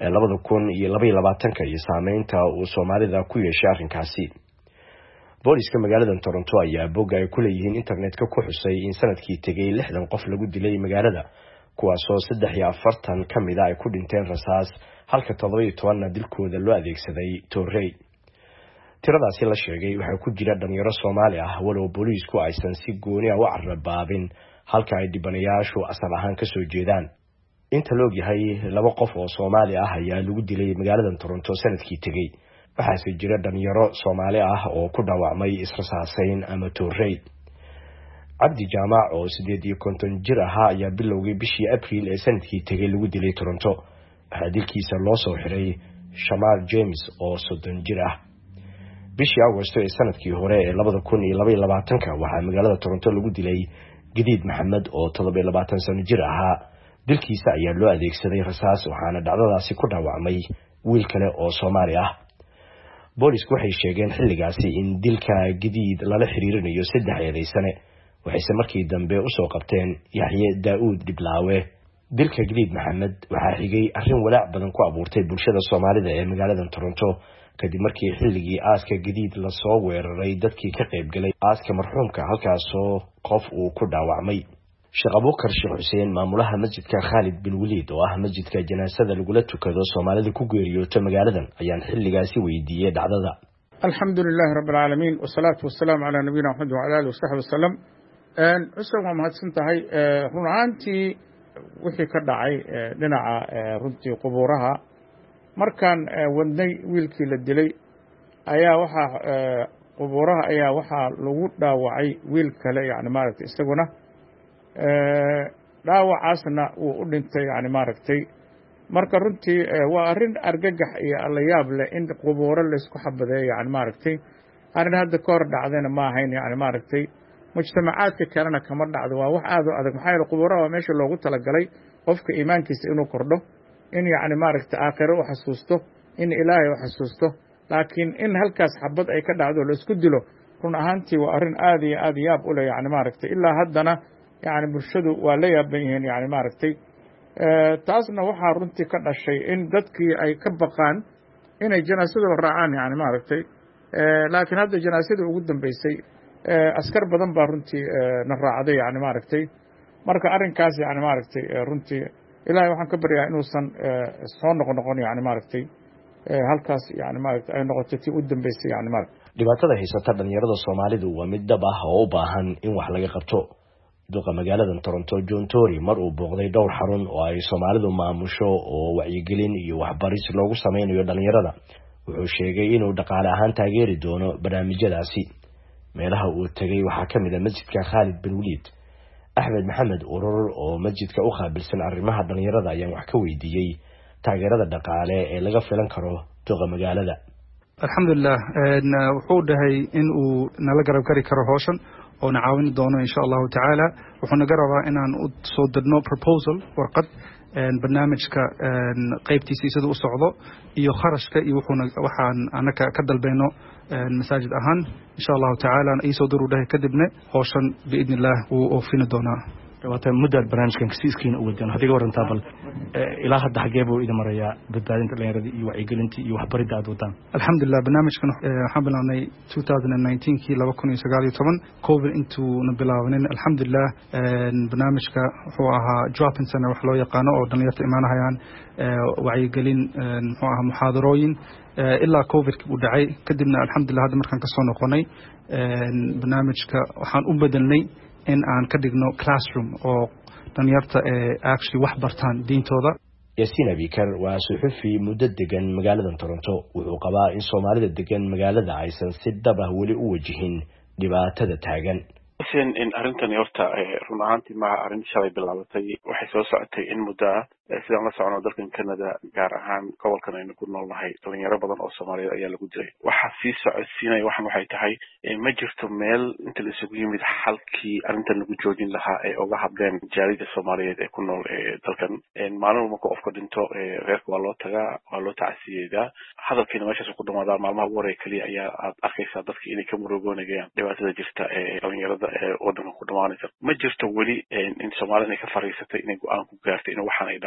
ee 2022 iyo saameynta uu Soomaalida ku yeeshay arrinkaasi. booliska magaalada Toronto ayaa bog ay ku leeyihiin internetka ku xusay in sanadkii tagay 60 qof lagu dilay magaalada, kuwaasoo 43 kamid ah ay ku dhinteen rasaas, halka 17 dilkooda loo adeegsaday toorey. tiradaasi la sheegay waxa ku jira dhalinyaro Soomaali ah, walow booliisku aysan si gooni ah u carrabaabin halka ay dhibanayaashu asal ahaan ka soo jeedaan. inta loo yahay 2 qof oo Soomaali ah ayaa lagu dilay magaalada Toronto sanadkii tagay. waxaase jira dhalinyaro Soomaali ah oo ku dhaawacmay israsaasayn ama toorey. Cabdi Jaamac oo 58 jir ah ayaa bilowgii bishii April ee sanadkii tagay lagu dilay Toronto. waxaa dilkiisa loo soo xiray Shamar James oo 30 jir ah. bishii August ee sanadkii hore ee 2022 waxaa magaalada Toronto lagu dilay Gadiid Maxamed oo 27 sano jir ah. dilkiisa ayaa loo adeegsaday rasaas, waxaana dhacdadaasi ku dhaawacmay wiil kale oo Soomaali ah. boolisku waxay sheegeen xilligaasi in dilka Gadiid lala xiriirinayo 3 eedeysane, waxayse markii dambe u soo qabteen Yaxye Daawud Diblaawe. dilka Gadiid Maxamed waxaa xigay arrin walaac badan ku abuurtay bulshada Soomaalida ee magaalada Toronto kadib markii xilligii aaska Gadiid la soo weeraray dadkii ka qayb galay aaska marxuumka, halkaasoo qof uu ku dhaawacmay. Sheekh Abuukar Sheekh Xuseen, maamulaha masjidka Khalid bin Waliid oo ah masjidka janaasada lagula tukado Soomaalida ku geeriyooto magaaladan, ayaan xilligaasi weydiiyay dhacdada. alxamdulilaahi rabbil caalamiin wasalaatu wasalaamu calaa nabiyina Muxamed wa alihi wasaxbihi wasallam. cusub waa mahadsan tahay. run ahaantii wixii ka dhacay dhinaca runtii qubuuraha markaan wadnay wiilkii la dilay ayaa waxaa qubuuraha ayaa waxaa lagu dhaawacay wiil kale, yani maaragtay isaguna dhaawacaasna wuu u dhintay, yani maaragtay. marka runtii waa arrin argagax iyo alla yaab leh in qubuuro laysku xabadeeyo, yani maaragtay. arrin hadda ka hor dhacdayna ma ahayn, yani maaragtay. mujtamacaadka kalena kama dhacdo, waa wax aad u adag. maxaa yeele qubuuraha waa meesha loogu talagalay qofka iimaankiisa inuu kordho, in yani maaragtay aakhiro u xasuusto, in ilaahay u xasuusto. laakiin in halkaas xabad ay ka dhacdo la isku dilo, run ahaantii waa arrin aad iyo aad yaab u leh, yani maaragtay. ilaa haddana yani bulshadu waa la yaaban yihiin, yani maaragtay. taasna waxaa runtii ka dhashay in dadkii ay ka baqaan inay janaasadooda raacaan, yani maaragtay. laakiin hadda janaasadii ugu dambeysay askar badan baa runtii na raacday, yani maaragtay. marka arrinkaas yani maaragtay runtii ilaahay waxaan ka baryaa inuusan soo noqon, yani maaragtay. halkaas yani maaragtay ay noqoto tii u dambeysay, yani maaragtay. dhibaatada haysata dhalinyarada Soomaalidu waa mid dab ah oo u baahan in wax laga qabto. duqa magaalada Toronto John Tory mar uu booqday dhowr xarun oo ay Soomaalidu maamusho oo wacyigelin iyo waxbaris loogu sameynayo dhalinyarada, wuxuu sheegay inuu dhaqaale ahaan taageeri doono barnaamijyadaasi. meelaha uu tagay waxaa ka mid ah masjidka Khalid bin Waliid. Axmed Maxamed urur oo masjidka u qaabilsan arrimaha dhalinyarada ayaan wax ka weydiiyey taageerada dhaqaale ee laga filan karo duqa magaalada. alxamdulillah, wuxuu dhahay in uu nala garab gari karo hawshan oo na caawin doono insha allahu tacaala. wuxuu naga rabaa inaan u soo dirno proposal, warqad barnaamijka qaybtiisa sida u socdo iyo kharashka iyo waxaan anaka ka dalbayno masaajid ahaan insha allahu tacaala iisoo diru dhahay. kadibna hawshan biidni illah wuu oofini doonaa. waata muddaad barnaamijkan kasiiskiina u wadaan hadiga warantaa bal ilaa hadda xagee buu idin marayaa badbaadinta dhalinyarada iyo wacyigelintii iyo waxbaridda aad wadaan? alxamdulillah, barnaamijkan waxaan bilaabnay 2019kii 2019 covid intuuna bilaabanin. alxamdulillah, barnaamijka wuxuu ahaa drop-in center wax loo yaqaano oo dhalinyarta imaanahayaan wacyigelin, muxuu ahaa muxaadarooyin ilaa covidki uu dhacay. kadibna alxamdulillah hadda markaan kasoo noqonay barnaamijka waxaan u bedelnay in aan ka dhigno classroom oo dhalinyarta actually wax bartaan diintooda. Yaasiin Abikar waa suxufi muddo degan magaalada Toronto. wuxuu qabaa in Soomaalida degan magaalada aysan si dhab ah weli u wajihin dhibaatada taagan. in arrintani horta run ahaantii ma arrin shalay bilaabatay, waxay soo socotay in muddo ah. sidaan la socono dalkan Canada gaar ahaan gobolkan aynu ku noolnahay dhalinyaro badan oo Soomaaliyeed ayaa lagu dilay. waxaa sii socodsiinaya waxay tahay ma jirto meel inta la isugu yimid xalkii arrintan lagu joojin lahaa ee uga hadleen jaalida Soomaaliyeed ee ku nool dalkan. maalin walba qofka dhinto reerka waa loo tagaa, waa loo tacsiyeeyaa. hadalkiina meeshaas ku dhamaadaa. maalmaha ugu horeeya keliya ayaa aad arkaysaa dadka inay ka murugoonayaan dhibaatada jirta ee dhalinyarada ee wadanka ku dhamaanaysa. ma jirto weli in Soomaalida inay ka fariisatay inay go-aan ku gaartay in waxaan ay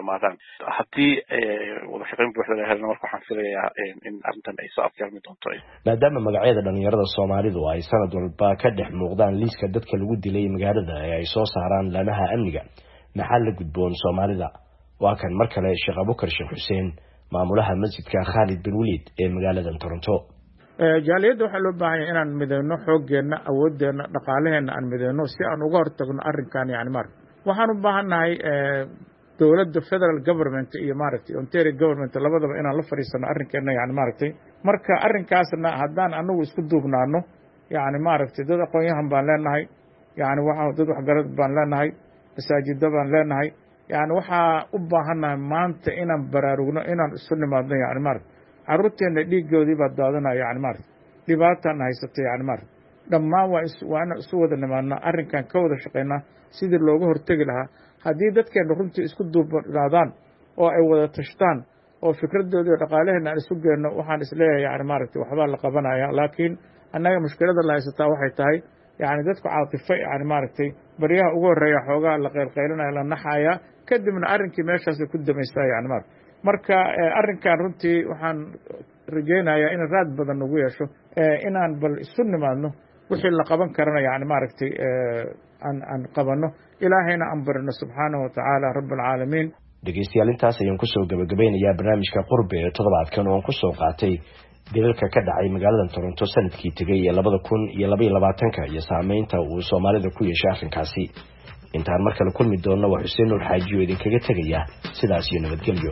dhamaadaan haddii wada shaqayn buuxda la helna marka waxaan filayaa in arrintan ay soo afjarmi doonto maadaama magacyada dhalinyarada Soomaalidu ay sanad walba ka dhex muuqdaan liiska dadka lagu dilay magaalada ee ay soo saaraan laamaha amniga maxaa la gudboon Soomaalida waa kan mar kale Sheekh Abubakar Sheekh Xuseen maamulaha masjidka Khalid bin Walid ee magaalada Toronto jaaliyada waxa loo baahan yahay inaan mideyno xoogeena awoodeena dhaqaalaheena aan mideyno si aan uga hortagno arrinkan waxaan u baahanahay dawladda federal government iyo Ontario government labadaba inaan la fariisano arrinkeena marka arrinkaasna haddaan anagu isku duubnaano dad aqoon-yahan baan leenahay dad waxgarad baan leenahay masaajida baan leenahay waxaa u baahanahay maanta inaan baraarugno inaan isu nimaadno carruurteena dhiigoodii baa daadanaya dhibaataan haysatay dhammaan waa inaan isu wada nimaadnaa arrinkan ka wada shaqaynaa sidii looga hortegi lahaa haddii dadkeena runtii isku duubnaadaan oo ay wada tashtaan oo fikradoodii iyo dhaqaalaheena aan isu geenno waxaan isleeyahay waxbaa la qabanaya laakiin annaga mushkilada la haysataa waxay tahay dadku caatifay baryaha ugu horreeya xoogaa la qaylqaylinaya la naxaya kadibna arrinkii meeshaasay ku damaysaa marka arrinkan runtii waxaan rajaynayaa in raad badan ugu yeesho inaan bal isu nimaadno wixii la qaban karana aan qabanno ilaahayna aan barino subxaanahu watacaala rabbilcaalamiin dhegeystayaal intaas ayaan kusoo gabagabeynayaa barnaamijka qurbe ee toddobaadkan oo aan kusoo qaatay dilalka ka dhacay magaalada Toronto sanadkii tegay ee 2022 iyo saameynta uu Soomaalida ku yeeshay arrinkaasi intaan mar kale kulmi doonno waa Xuseen Nuur Xaaji oo idinkaga tegaya sidaas iyo nabadgelyo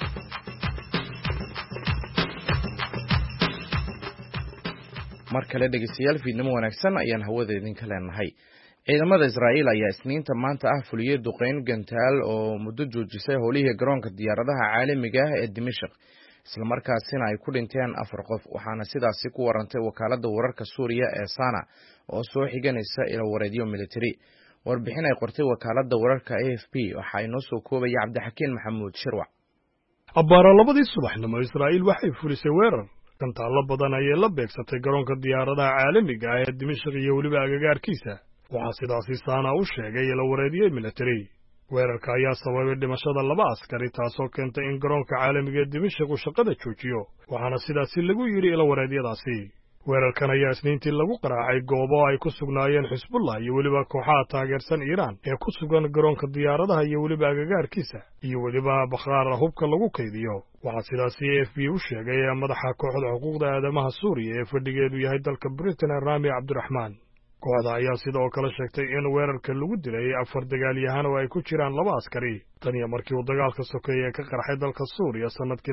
mar kale dhegeystayaal fiidnimo wanaagsan ayaan hawada idinka leenahay ciidamada Israa'iil ayaa isniinta maanta fuliyay duqeyn gantaal oo muddo joojisay howlihii garoonka diyaaradaha caalamiga ah ee Dimashq isla markaasina ay ku dhinteen 4 qof waxaana sidaasi ku warantay wakaaladda wararka Suuriya ee Sana oo soo xiganaysa ilo wareedyo military warbixin ay qortay wakaaladda wararka AFP waxa ay noo soo koobay Cabdixakiin Maxamuud Shirwac abbaara 2 subaxnimo Israa'iil waxay fulisay weerar gantaalo badan ayay la beegsatay garoonka diyaaradaha caalamiga ah ee Dimashq iyo waliba agagaarkiisa waxaa sidaasi Sana u sheegay ilo wareedyo military weerarka ayaa sababay dhimashada 2 askari taasoo keentay in garoonka caalamiga ee Dimashq uu shaqada joojiyo waxaana sidaasi lagu yiri ilo wareedyadaasi weerarkan ayaa isniintii lagu qaraacay goobo ay ku sugnaayeen Xisbullah iyo waliba kooxaha taageersan Iiraan ee ku sugan garoonka diyaaradaha iyo waliba agagaarkiisa iyo waliba bakhaar hubka lagu kaydiyo waxaa sidaasi AFP u sheegay madaxa kooxda xuquuqda aadamaha Suuriya ee fadhigeedu yahay dalka Britain Rami Abdurrahman kooxda ayaa sidoo kale sheegtay in weerarka lagu dilay 4 dagaalyahan oo ay ku jiraan 2 askari tan iyo markii uu dagaalka sokeeye ka qarxay dalka Suuriya sanadkii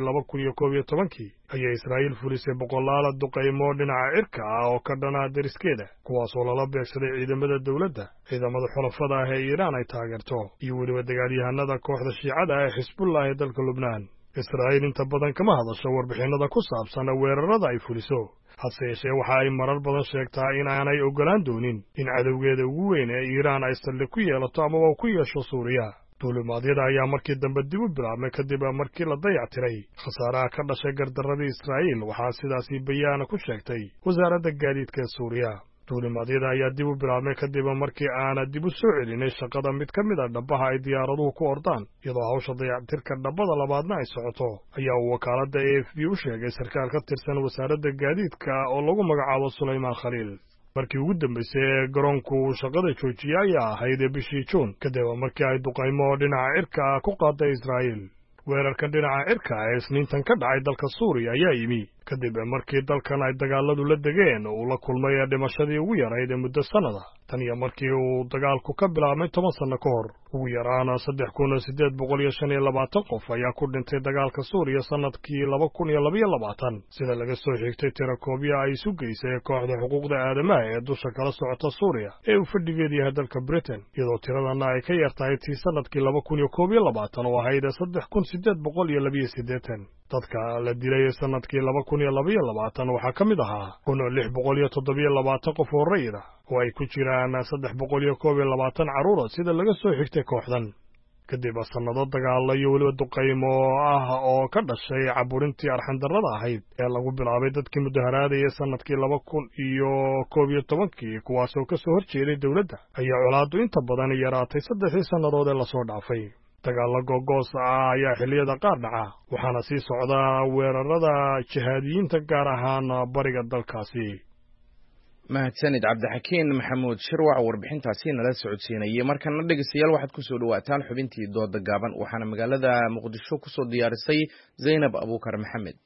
2011 ayay Israa'iil fulisay boqolaal duqeymo dhinaca cirka ah oo ka dhana deriskeeda kuwaas oo lala beegsaday ciidamada dawladda ciidamada xulafada ah ee Iiraan ay taageerto iyo waliba dagaalyahanada kooxda Shiicada ah ee Xisbullah ee dalka Lubnaan Israa'iil inta badan kama hadasho warbixinada ku saabsan weerarada ay fuliso hase yeeshee waxa ay marar badan sheegtaa in aanay ogolaan doonin in cadowgeeda ugu weyn ee Iiraan ay saldhig ku yeelato ama uu ku yeesho Suuriya duulimaadyada ayaa markii dambe dib u bilaabmay kadib markii la dayactiray khasaaraha ka dhashay gardaradii Israa'iil waxaa sidaasi bayaan ku sheegtay wasaaradda gaadiidka ee Suuriya duulimaadyada ayaa dib u bilaabmay kadib markii aan dib u soo celinay shaqada mid ka mid ah dhabaha ay diyaaraduhu ku ordaan iyadoo hawsha dayactirka dhabada labaadna ay socoto ayaa uu wakaaladda AFP u sheegay sarkaal ka tirsan wasaaradda gaadiidka oo lagu magacaabo Sulaymaan Khaliil markii ugu dambeysay garoonku shaqada joojiyay ayaa ahayd bishii Juun kadib markii ay duqeymo dhinaca cirka ku qaaday Israa'iil weerarkan dhinaca cirka ee isniintan ka dhacay dalka Suuriya ayaa yimi kadib markii dalkan ay dagaaladu la degeen oo la kulmay dhimashadii ugu yarayd muddo sanada tan iyo markii uu dagaalku ka bilaabmay 10 sano ka hor ugu yaraan 3825 qof ayaa ku dhintay dagaalka Suuriya sanadkii 2022 sida laga soo xigtay tirakoobyo ay isu geysay kooxda xuquuqda aadamaha ee dusha kala socota Suuriya ee uu fadhigeedu yahay dalka Britain iyadoo tiradana ay ka yartahay tii sanadkii 2021 oo ahayd 3882 dadka la dilay sanadkii 2022 waxaa ka mid ahaa 1627 qof oo rayid ah oo ay ku jiraan 321 carruur sida laga soo xigtay kooxdan kadib sanado dagaal iyo waliba duqeymo ah oo ka dhashay caburintii arxandarrada ahayd ee lagu bilaabay dadkii mudaharaadayay sanadkii 2011 kuwaas oo ka soo horjeeday dawladda ayaa colaadu inta badan yaraatay 3 sanadood ee la soo dhaafay dagaalla gogoos ah ayaa xilliyada qaar dhaca waxaana sii socdaa weerarada jihaadiyiinta gaar ahaan bariga dalkaasi. mahadsanid cabdixakiin maxamuud shirwac warbixintaasi nala socodsiinayay. markana dhegeystayaal waxaad kusoo dhawaataan xubintii dooda gaaban waxaana magaalada muqdisho kusoo diyaarisay zaynab abuukar maxamed.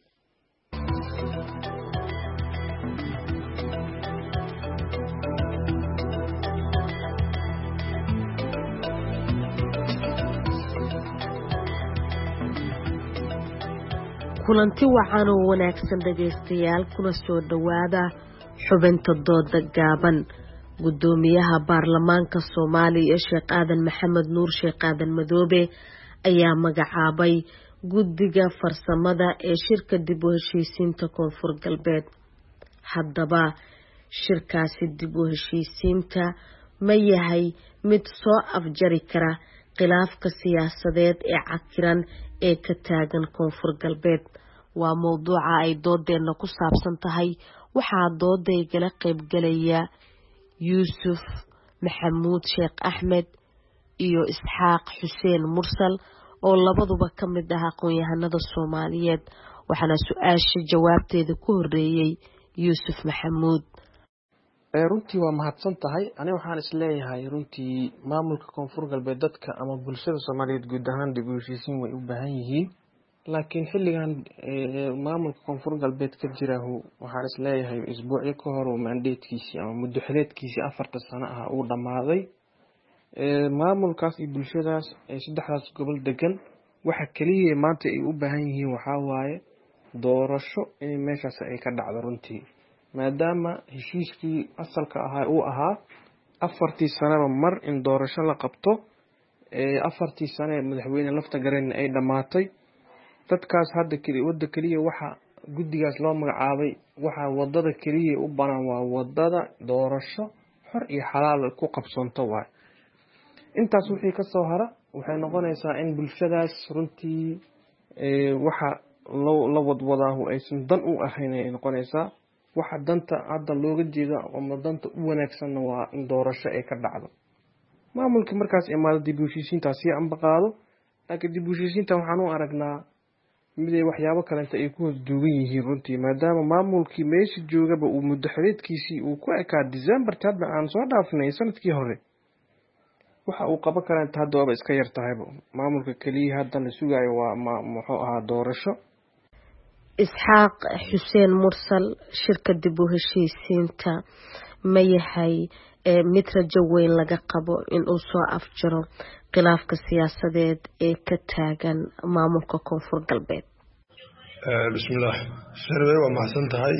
kulanti wacan oo wanaagsan dhegaystayaal kuna soo dhowaada xubinta dooda gaaban. gudoomiyaha baarlamaanka Soomaaliya Sheekh Aadan Maxamed Nuur Sheekh Aadan Madoobe ayaa magacaabay guddiga farsamada ee shirka dib u heshiisiinta Koonfur Galbeed. haddaba shirkaasi dib u heshiisiinta ma yahay mid soo afjari kara khilaafka siyaasadeed ee cakiran ee ka taagan Koonfur Galbeed? waa mowduuca ay doodeena ku saabsan tahay. waxaa doodaygala qaybgalaya Yuusuf Maxamuud Sheekh Axmed iyo Isxaaq Xuseen Mursal oo labaduba ka mid ah aqoon-yahanada Soomaaliyeed. waxaana su-aasha jawaabteeda ku horeeyay Yuusuf Maxamuud. runtii waa mahadsan tahay. aniga waxaan isleeyahay runtii maamulka Koonfur Galbeed dadka ama bulshada Soomaaliyeed guud ahaan dib u heshiisiin way u baahan yihiin. laakiin xilligan maamulka Koonfur Galbeed ka jira waxaan isleeyahay isbuucyo ka hor mandatekiisii ama muddo xileedkiisii 4 sano ah uu dhamaaday. maamulkaas iyo bulshadaas ee saddexdaas gobol degan waxa kaliya maanta ay u baahan yihiin waxaa waaye doorasho in meeshaas ay ka dhacdo runtii, maadaama heshiiskii asalka ahaa uu ahaa 4 sanaba mar in doorasho la qabto. 4 sano madaxweyne lafta gareen ay dhamaatay. dadkaas hadda wada kaliya waxa guddigaas loo magacaabay waxa wadada kaliya u banaan waa wadada doorasho xor iyo xalaal ku qabsanto waay. intaas wixii ka soo hara waxay noqonaysaa in bulshadaas runtii waxa la wadwadaahu aysan dan u ahayn ay noqonaysaa. waxa danta hadda looga jeedo ama danta u wanaagsanna waa in doorasho ay ka dhacdo. maamulka markaas imaado dib u heshiisiintaasi amba qaado. laakiin dib u heshiisiinta waxaan u aragnaa miday waxyaabo kale ay ku duugan yihiin runtii, maadaama maamulkii meesha joogaba uu muddo xileedkiisii uu ku ekaa December hadda aan soo dhaafnay sanadkii hore. waxa uu qaban karaa hadda waaba iska yar tahay. maamulka kaliya hadda la sugayo waa muxuu ahaa doorasho. Isxaaq Xuseen Mursal, shirka dib u heshiisiinta ma yahay mid rajo weyn laga qabo in uu soo afjaro khilaafka siyaasadeed ee ka taagan maamulka Koonfur Galbeed? bismillah, sharwey waa mahadsan tahay.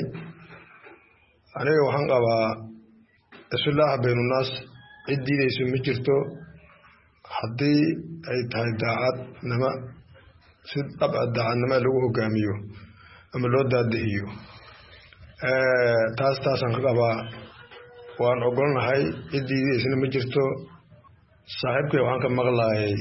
aniga waxaan qabaa islaax baynunaas cid diidayso ma jirto haddii ay tahay daacadnimo, si dhab ah daacadnimo lagu hogaamiyo ama loo daadihiyo. taasaan ka qabaa, waan ogolnahay cid diidaysana ma jirto. saaxiibkay waxaan ka maqlayay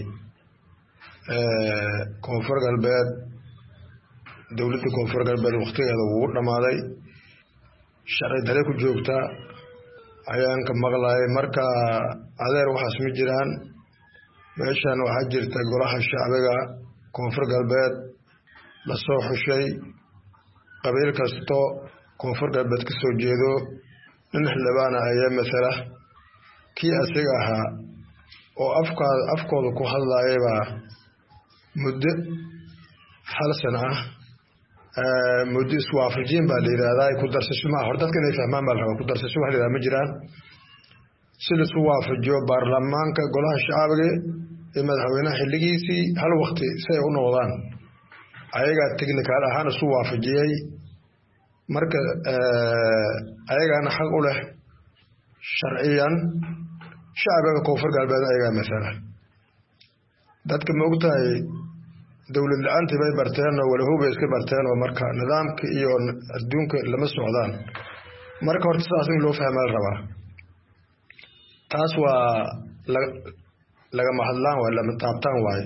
Koonfur Galbeed, dowladda Koonfur Galbeed waqtigeeda wuu dhamaaday, sharci darre ku joogta ayaan ka maqlayay. marka adeer waxaas ma jiraan. meeshan waxaa jirta golaha shacbiga Koonfur Galbeed la soo xushay, qabiil kasto Koonfur Galbeed ka soo jeedo nin xildhibaana ayaa masala kii asiga ahaa oo afkooda ku hadlayaba muddo 1 sano ah. muddo iswaafajin baa la yiraahdaa, ku darsasho ma hor dadka inay fahmaan baa la rabaa. ku darsasho wax la ma jiraan. si la isku waafajiyo baarlamaanka golaha shacbiga ee madaxweynaha xilligiisii hal waqti si ay u noqdaan ayagaa technical ahaan isu waafajiyay. marka ayagaana xaq u leh sharciyan shacbiga Koonfur Galbeed ayagaa masala. dadka ma ogtahay dowlad la'aantii bay barteen oo walahooba iska barteen oo marka nidaamka iyo adduunka lama socdaan. marka horta sidaas in loo fahmaa la rabaa. taas waa lagama hadlaan waa lama taabtaan waaye.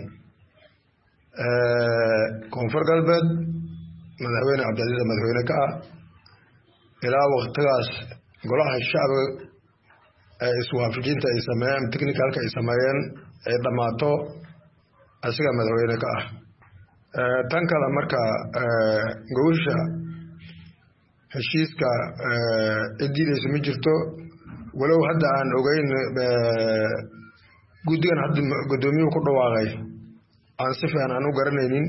Koonfur Galbeed madaxweyne Cabdilaaziz madaxweyne ka ah ilaa waqtigaas golaha shacbiga ee iswaafajinta ay sameeyeen technicalka ay sameeyeen ay dhamaato asiga madaxweyne ka ah tan kale marka gowsha heshiiska cidiidaysa ma jirto walow hadda aan ogeyn guddigan hadda gudoomiyuhu ku dhawaaqay aan si fiican aan u garanaynin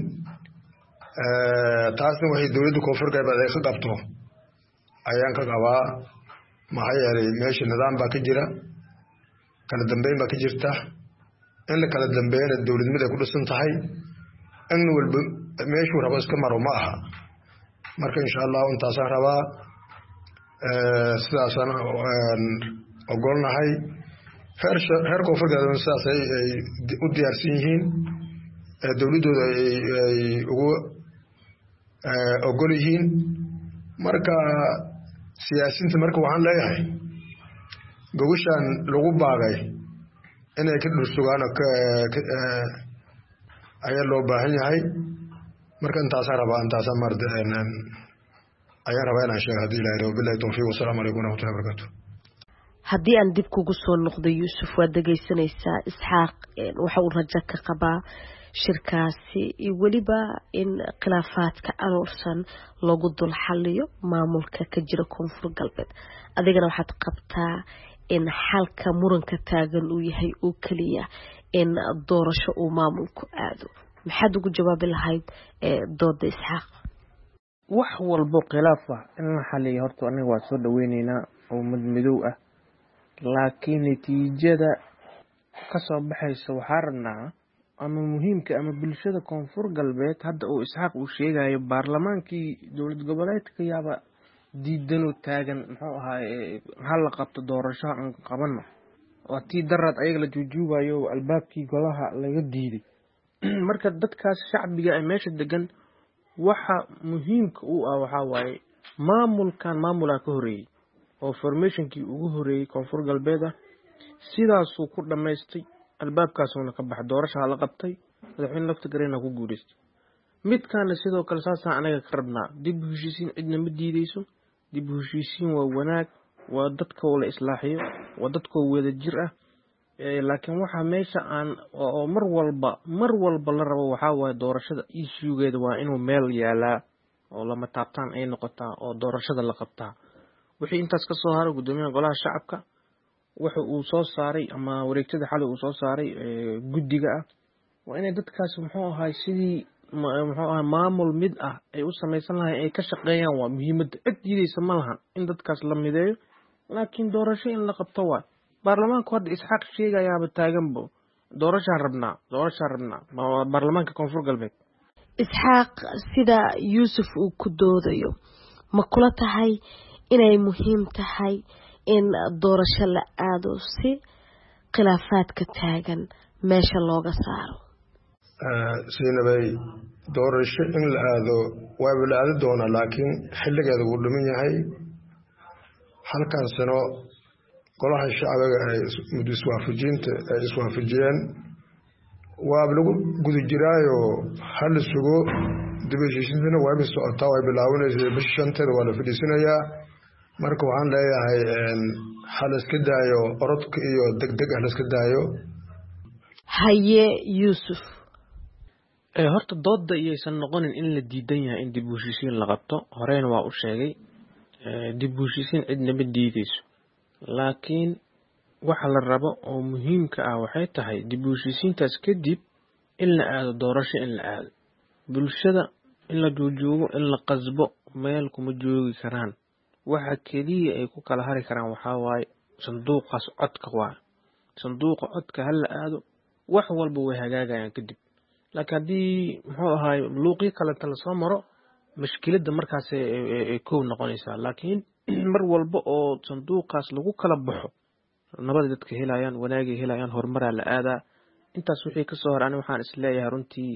taasna waxay dowladda koonfur galbeed ay ka qabto ayaan ka qabaa maxaa yeelay meesha nidaam baa ka jira kala dambeyn baa ka jirta in la kala dambeeyana dowladnimada ku dhisan tahay in walba meeshuu rabo iska maro ma aha marka insha Allah intaasaan rabaa sidaasaan ogolnahay heer koonfur galbeed sidaas ay u diyaarsan yihiin dowladooda ay ugu ogol yihiin marka siyaasiyiinta marka waxaan leeyahay gogoshaan lagu baaqay inay ka dhursugaan ayaa loo baahan yahay marka intaasaan rabaa intaasaan maarta ayaan rabaa inaan sheego haddii ilahay rabo billahi tawfiiq wasalaamu calaykum waraxmatullahi wabarakatu haddii aan dib kugu soo noqdo yuusuf waad dhegaysanaysaa isxaaq waxa uu rajo ka qabaa shirkaasi iyo weliba in khilaafaadka aroorsan lagu dul xaliyo maamulka ka jira koonfur galbeed adigana waxaad qabtaa in xalka muranka taagan uu yahay oo kaliya in doorasho uu maamulku aado maxaad ugu jawaabi lahayd dooda isxaaq wax walbo khilaaf ah in la xaliyo horta aniga waa soo dhaweyneynaa oo madmadow ah laakiin natiijada ka soo baxaysa waxaa rabnaa ama muhiimka ama bulshada koonfur galbeed hadda uu isxaaq uu sheegayo baarlamaankii dowlad goboleedka yaaba diidanoo taagan muxuu ahaay hal la qabto doorasho aan qabano waa tii daraad ayaga la juujuubayo albaabkii golaha laga diiday marka dadkaas shacbiga ay meesha degan waxa muhiimka u ah waxaa waaye maamulkan maamulaa ka horeeyey oo formationkii ugu horeeyey koonfur galbeed ah sidaasuu ku dhammaystay albaabkaasuna ka baxay doorashaa la qabtay madaxweyne lafta gareena ku guuleystay midkaana sidoo kale saasaan anaga ka rabnaa dib u heshiisiin cidna ma diideyso dib u heshiisiin waa wanaag waa dadka la islaaxiyo waa dadkoo wada jir ah laakiin waxaa meesha aan oo mar walba la rabo waxaa waaye doorashada issuegeeda waa inuu meel yaalaa oo lama taabtaan ay noqotaa oo doorashada la qabtaa wixii intaas ka soo haray gudoomiyaha golaha shacabka waxa uu soo saaray ama wareegtada xalay uu soo saaray guddiga ah waa inay dadkaas muxuu ahaay sidii muxuu ahaay maamul mid ah ay u samaysan lahayn ay ka shaqeeyaan waa muhiimadda cid diidaysa ma lahan in dadkaas la mideeyo laakiin doorasho in la qabto waa baarlamaanku hadda isxaaq sheegayaaba taaganbo doorashaan rabnaa baarlamaanka koonfur galbeed isxaaq sida yuusuf uu ku doodayo ma kula tahay inay muhiim tahay in doorasho la aado si khilaafaadka taagan meesha looga saaro siinabay doorasho in la aado waaba la aadi doonaa laakiin xilligeeda wuu dhiman yahay halkan sano golaha shacbiga ay muddo iswaafajiyeen waaba lagu guda jiraayo hal sugo dib u heshiisiintana waaba socotaa way bilaabanaysa bisha 5 waa la fadhiisanayaa marka waxaan leeyahay hal iska daayo orodka iyo degdeg ah iska daayo haye yuusuf horta dooda iyaysan noqonin in la diidan yahay in dib u heshiisiin la qabto horeyna waa u sheegay dib u heshiisiin cidna ma diidayso laakiin waxa la rabo oo muhiimka ah waxay tahay dib u heshiisiintaas kadib in la aado doorasho in la aado bulshada in la joogo in la qasbo meel kuma joogi karaan waxa kaliya ay ku kala hari karaan waxaa waaye sanduuqaas codka waa sanduuqa codka hal la aado wax walba way hagaagayaan kadib laakiin haddii muxuu ahaay luuqyo kalenta lasoo maro mashkiladda markaas ay koow noqonaysaa laakiin mar walba oo sanduuqaas lagu kala baxo nabada dadka helayaan wanaagay helayaan horumaraa la aadaa intaas wixii ka soo hor ani waxaan isleeyahay runtii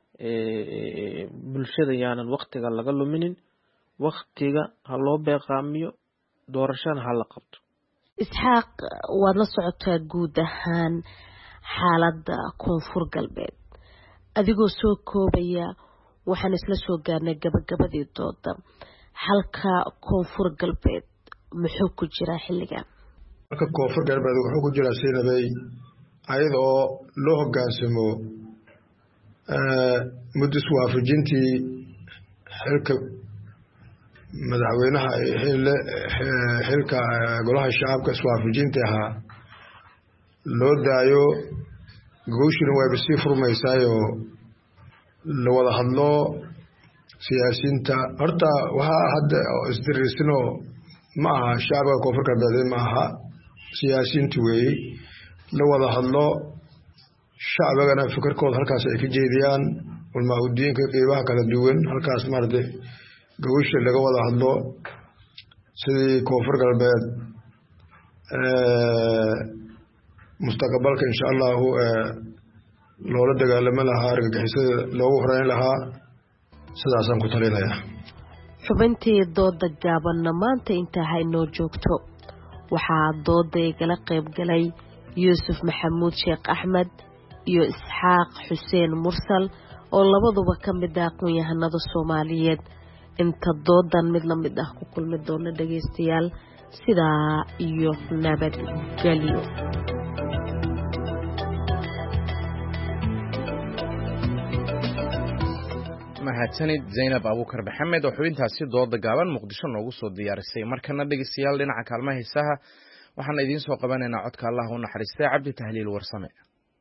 bulshada yaanan waktiga laga luminin waktiga ha loo beeqaamiyo doorashana ha la qabto isxaaq waad la socotaa guud ahaan xaaladda koonfur galbeed adigoo soo koobaya waxaan isla soo gaarnay gabagabadii dooda halka koonfur galbeed muxuu ku jiraa xilligan halka koonfur galbeed wuxuu ku jiraa siinabay ayadoo loo hogaansamo muddo iswaafajintii xilka madaxweynaha xilka golaha shacabka iswaafajintii ahaa loo daayo gogowshina wayba sii furmaysaayoo la wada hadlo siyaasiyiinta horta waxaa hadda isdiriirsanoo ma aha shacbiga koonfur galbeed ma aha siyaasiyiintu weeye la wada hadlo shacbigana fikirkooda halkaas ay ka jeediyaan ulmaa-udiinka qeybaha kala duwan halkaas maaragtay gogosha laga wada hadlo sidii koonfur galbeed mustaqbalka insha allahu loola dagaalami lahaa argagixisada loogu horeyn lahaa sidaasaan ku talinayaa. xubintii dooda gaabanna maanta intaa haynoo joogto waxaa dooda igala qayb galay yuusuf maxamuud sheekh axmed iyo isxaaq xuseen mursal oo labaduba ka mid ah aqoon-yahanada soomaaliyeed. inta doodan mid la mid ah ku kulmi doona dhagaystayaal sidaa iyo nabadgelyo. mahadsanid Zainab Abuukar Maxamed oo xubintaasi dooda gaaban Muqdisho noogu soo diyaarisay. markana dhagaystayaal dhinaca kaalmaha heesaha waxaan idiin soo qabanaynaa codka Allah u naxariistay Cabdi Tahliil Warsame.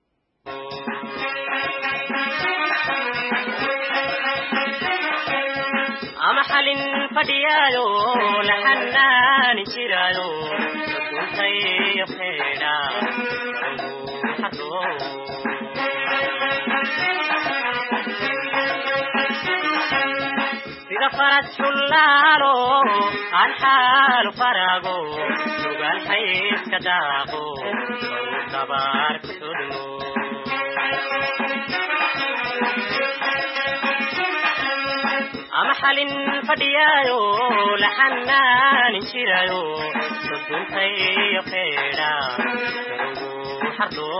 ama xalin fadhiyaayo la xanaani jiraayo duntay xeedha sida faras xullaalo aan xaalu faraago sugaan xayska daaqo dabaar ku sodmo ama xalin fadhiyaayo la xanaani jiraayo duntay xeedha xardo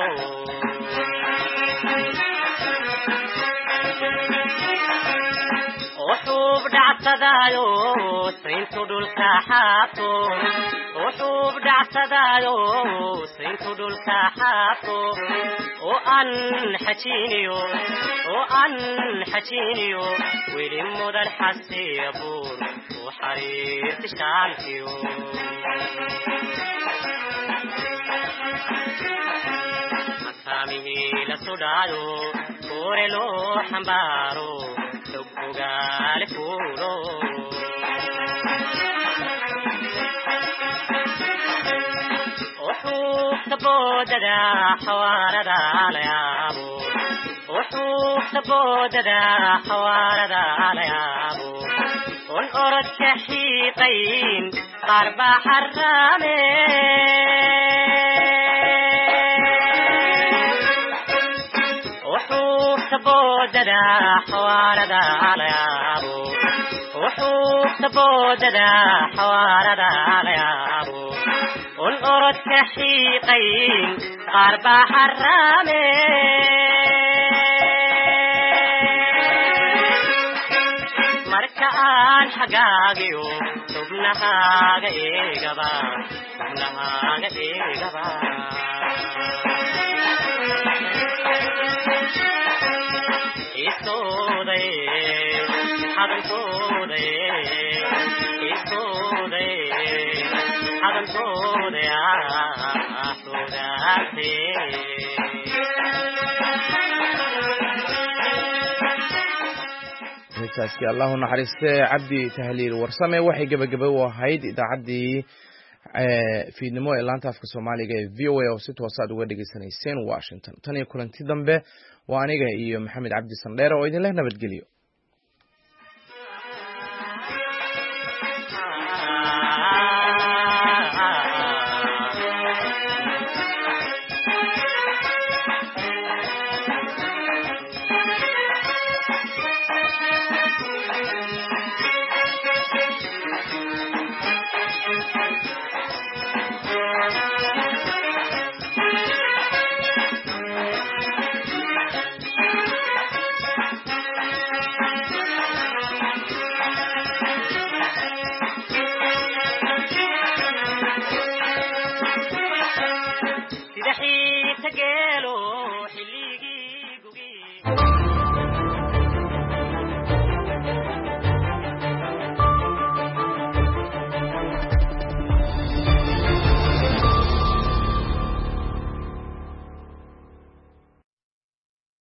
وحوب دعتدايو سينتو دولكا حاطو وحوب دعتدايو سينتو دولكا حاطو وأن حجينيو ويلي مودا الحسيبور وحرير تشالكيو أكامي لسودايو كوريلو حمبارو تبقى لفورو وحوف تبوددا حواردا ليابو وحوف تبوددا حواردا ليابو والأرد كحيطين قرب حرامين وحوف تبوددا حواردا ليابو وحوف تبوددا حواردا ليابو والأرد كحيطين قرب حرامين مركان حقاقيو تبنها إيقبا heestaasi Allah u naxariistay Cabdi Tahliil Warsame waxay gabagabo u ahayd idaacaddii fiidnimo ee laanta afka Soomaaliga ee VOA oo si toos ah uga dhageysanayseen Washington. tan iyo kulanti dambe waa aniga iyo Maxamed Cabdi Sandheere oo idin leh nabadgelyo. تجيلو حليقي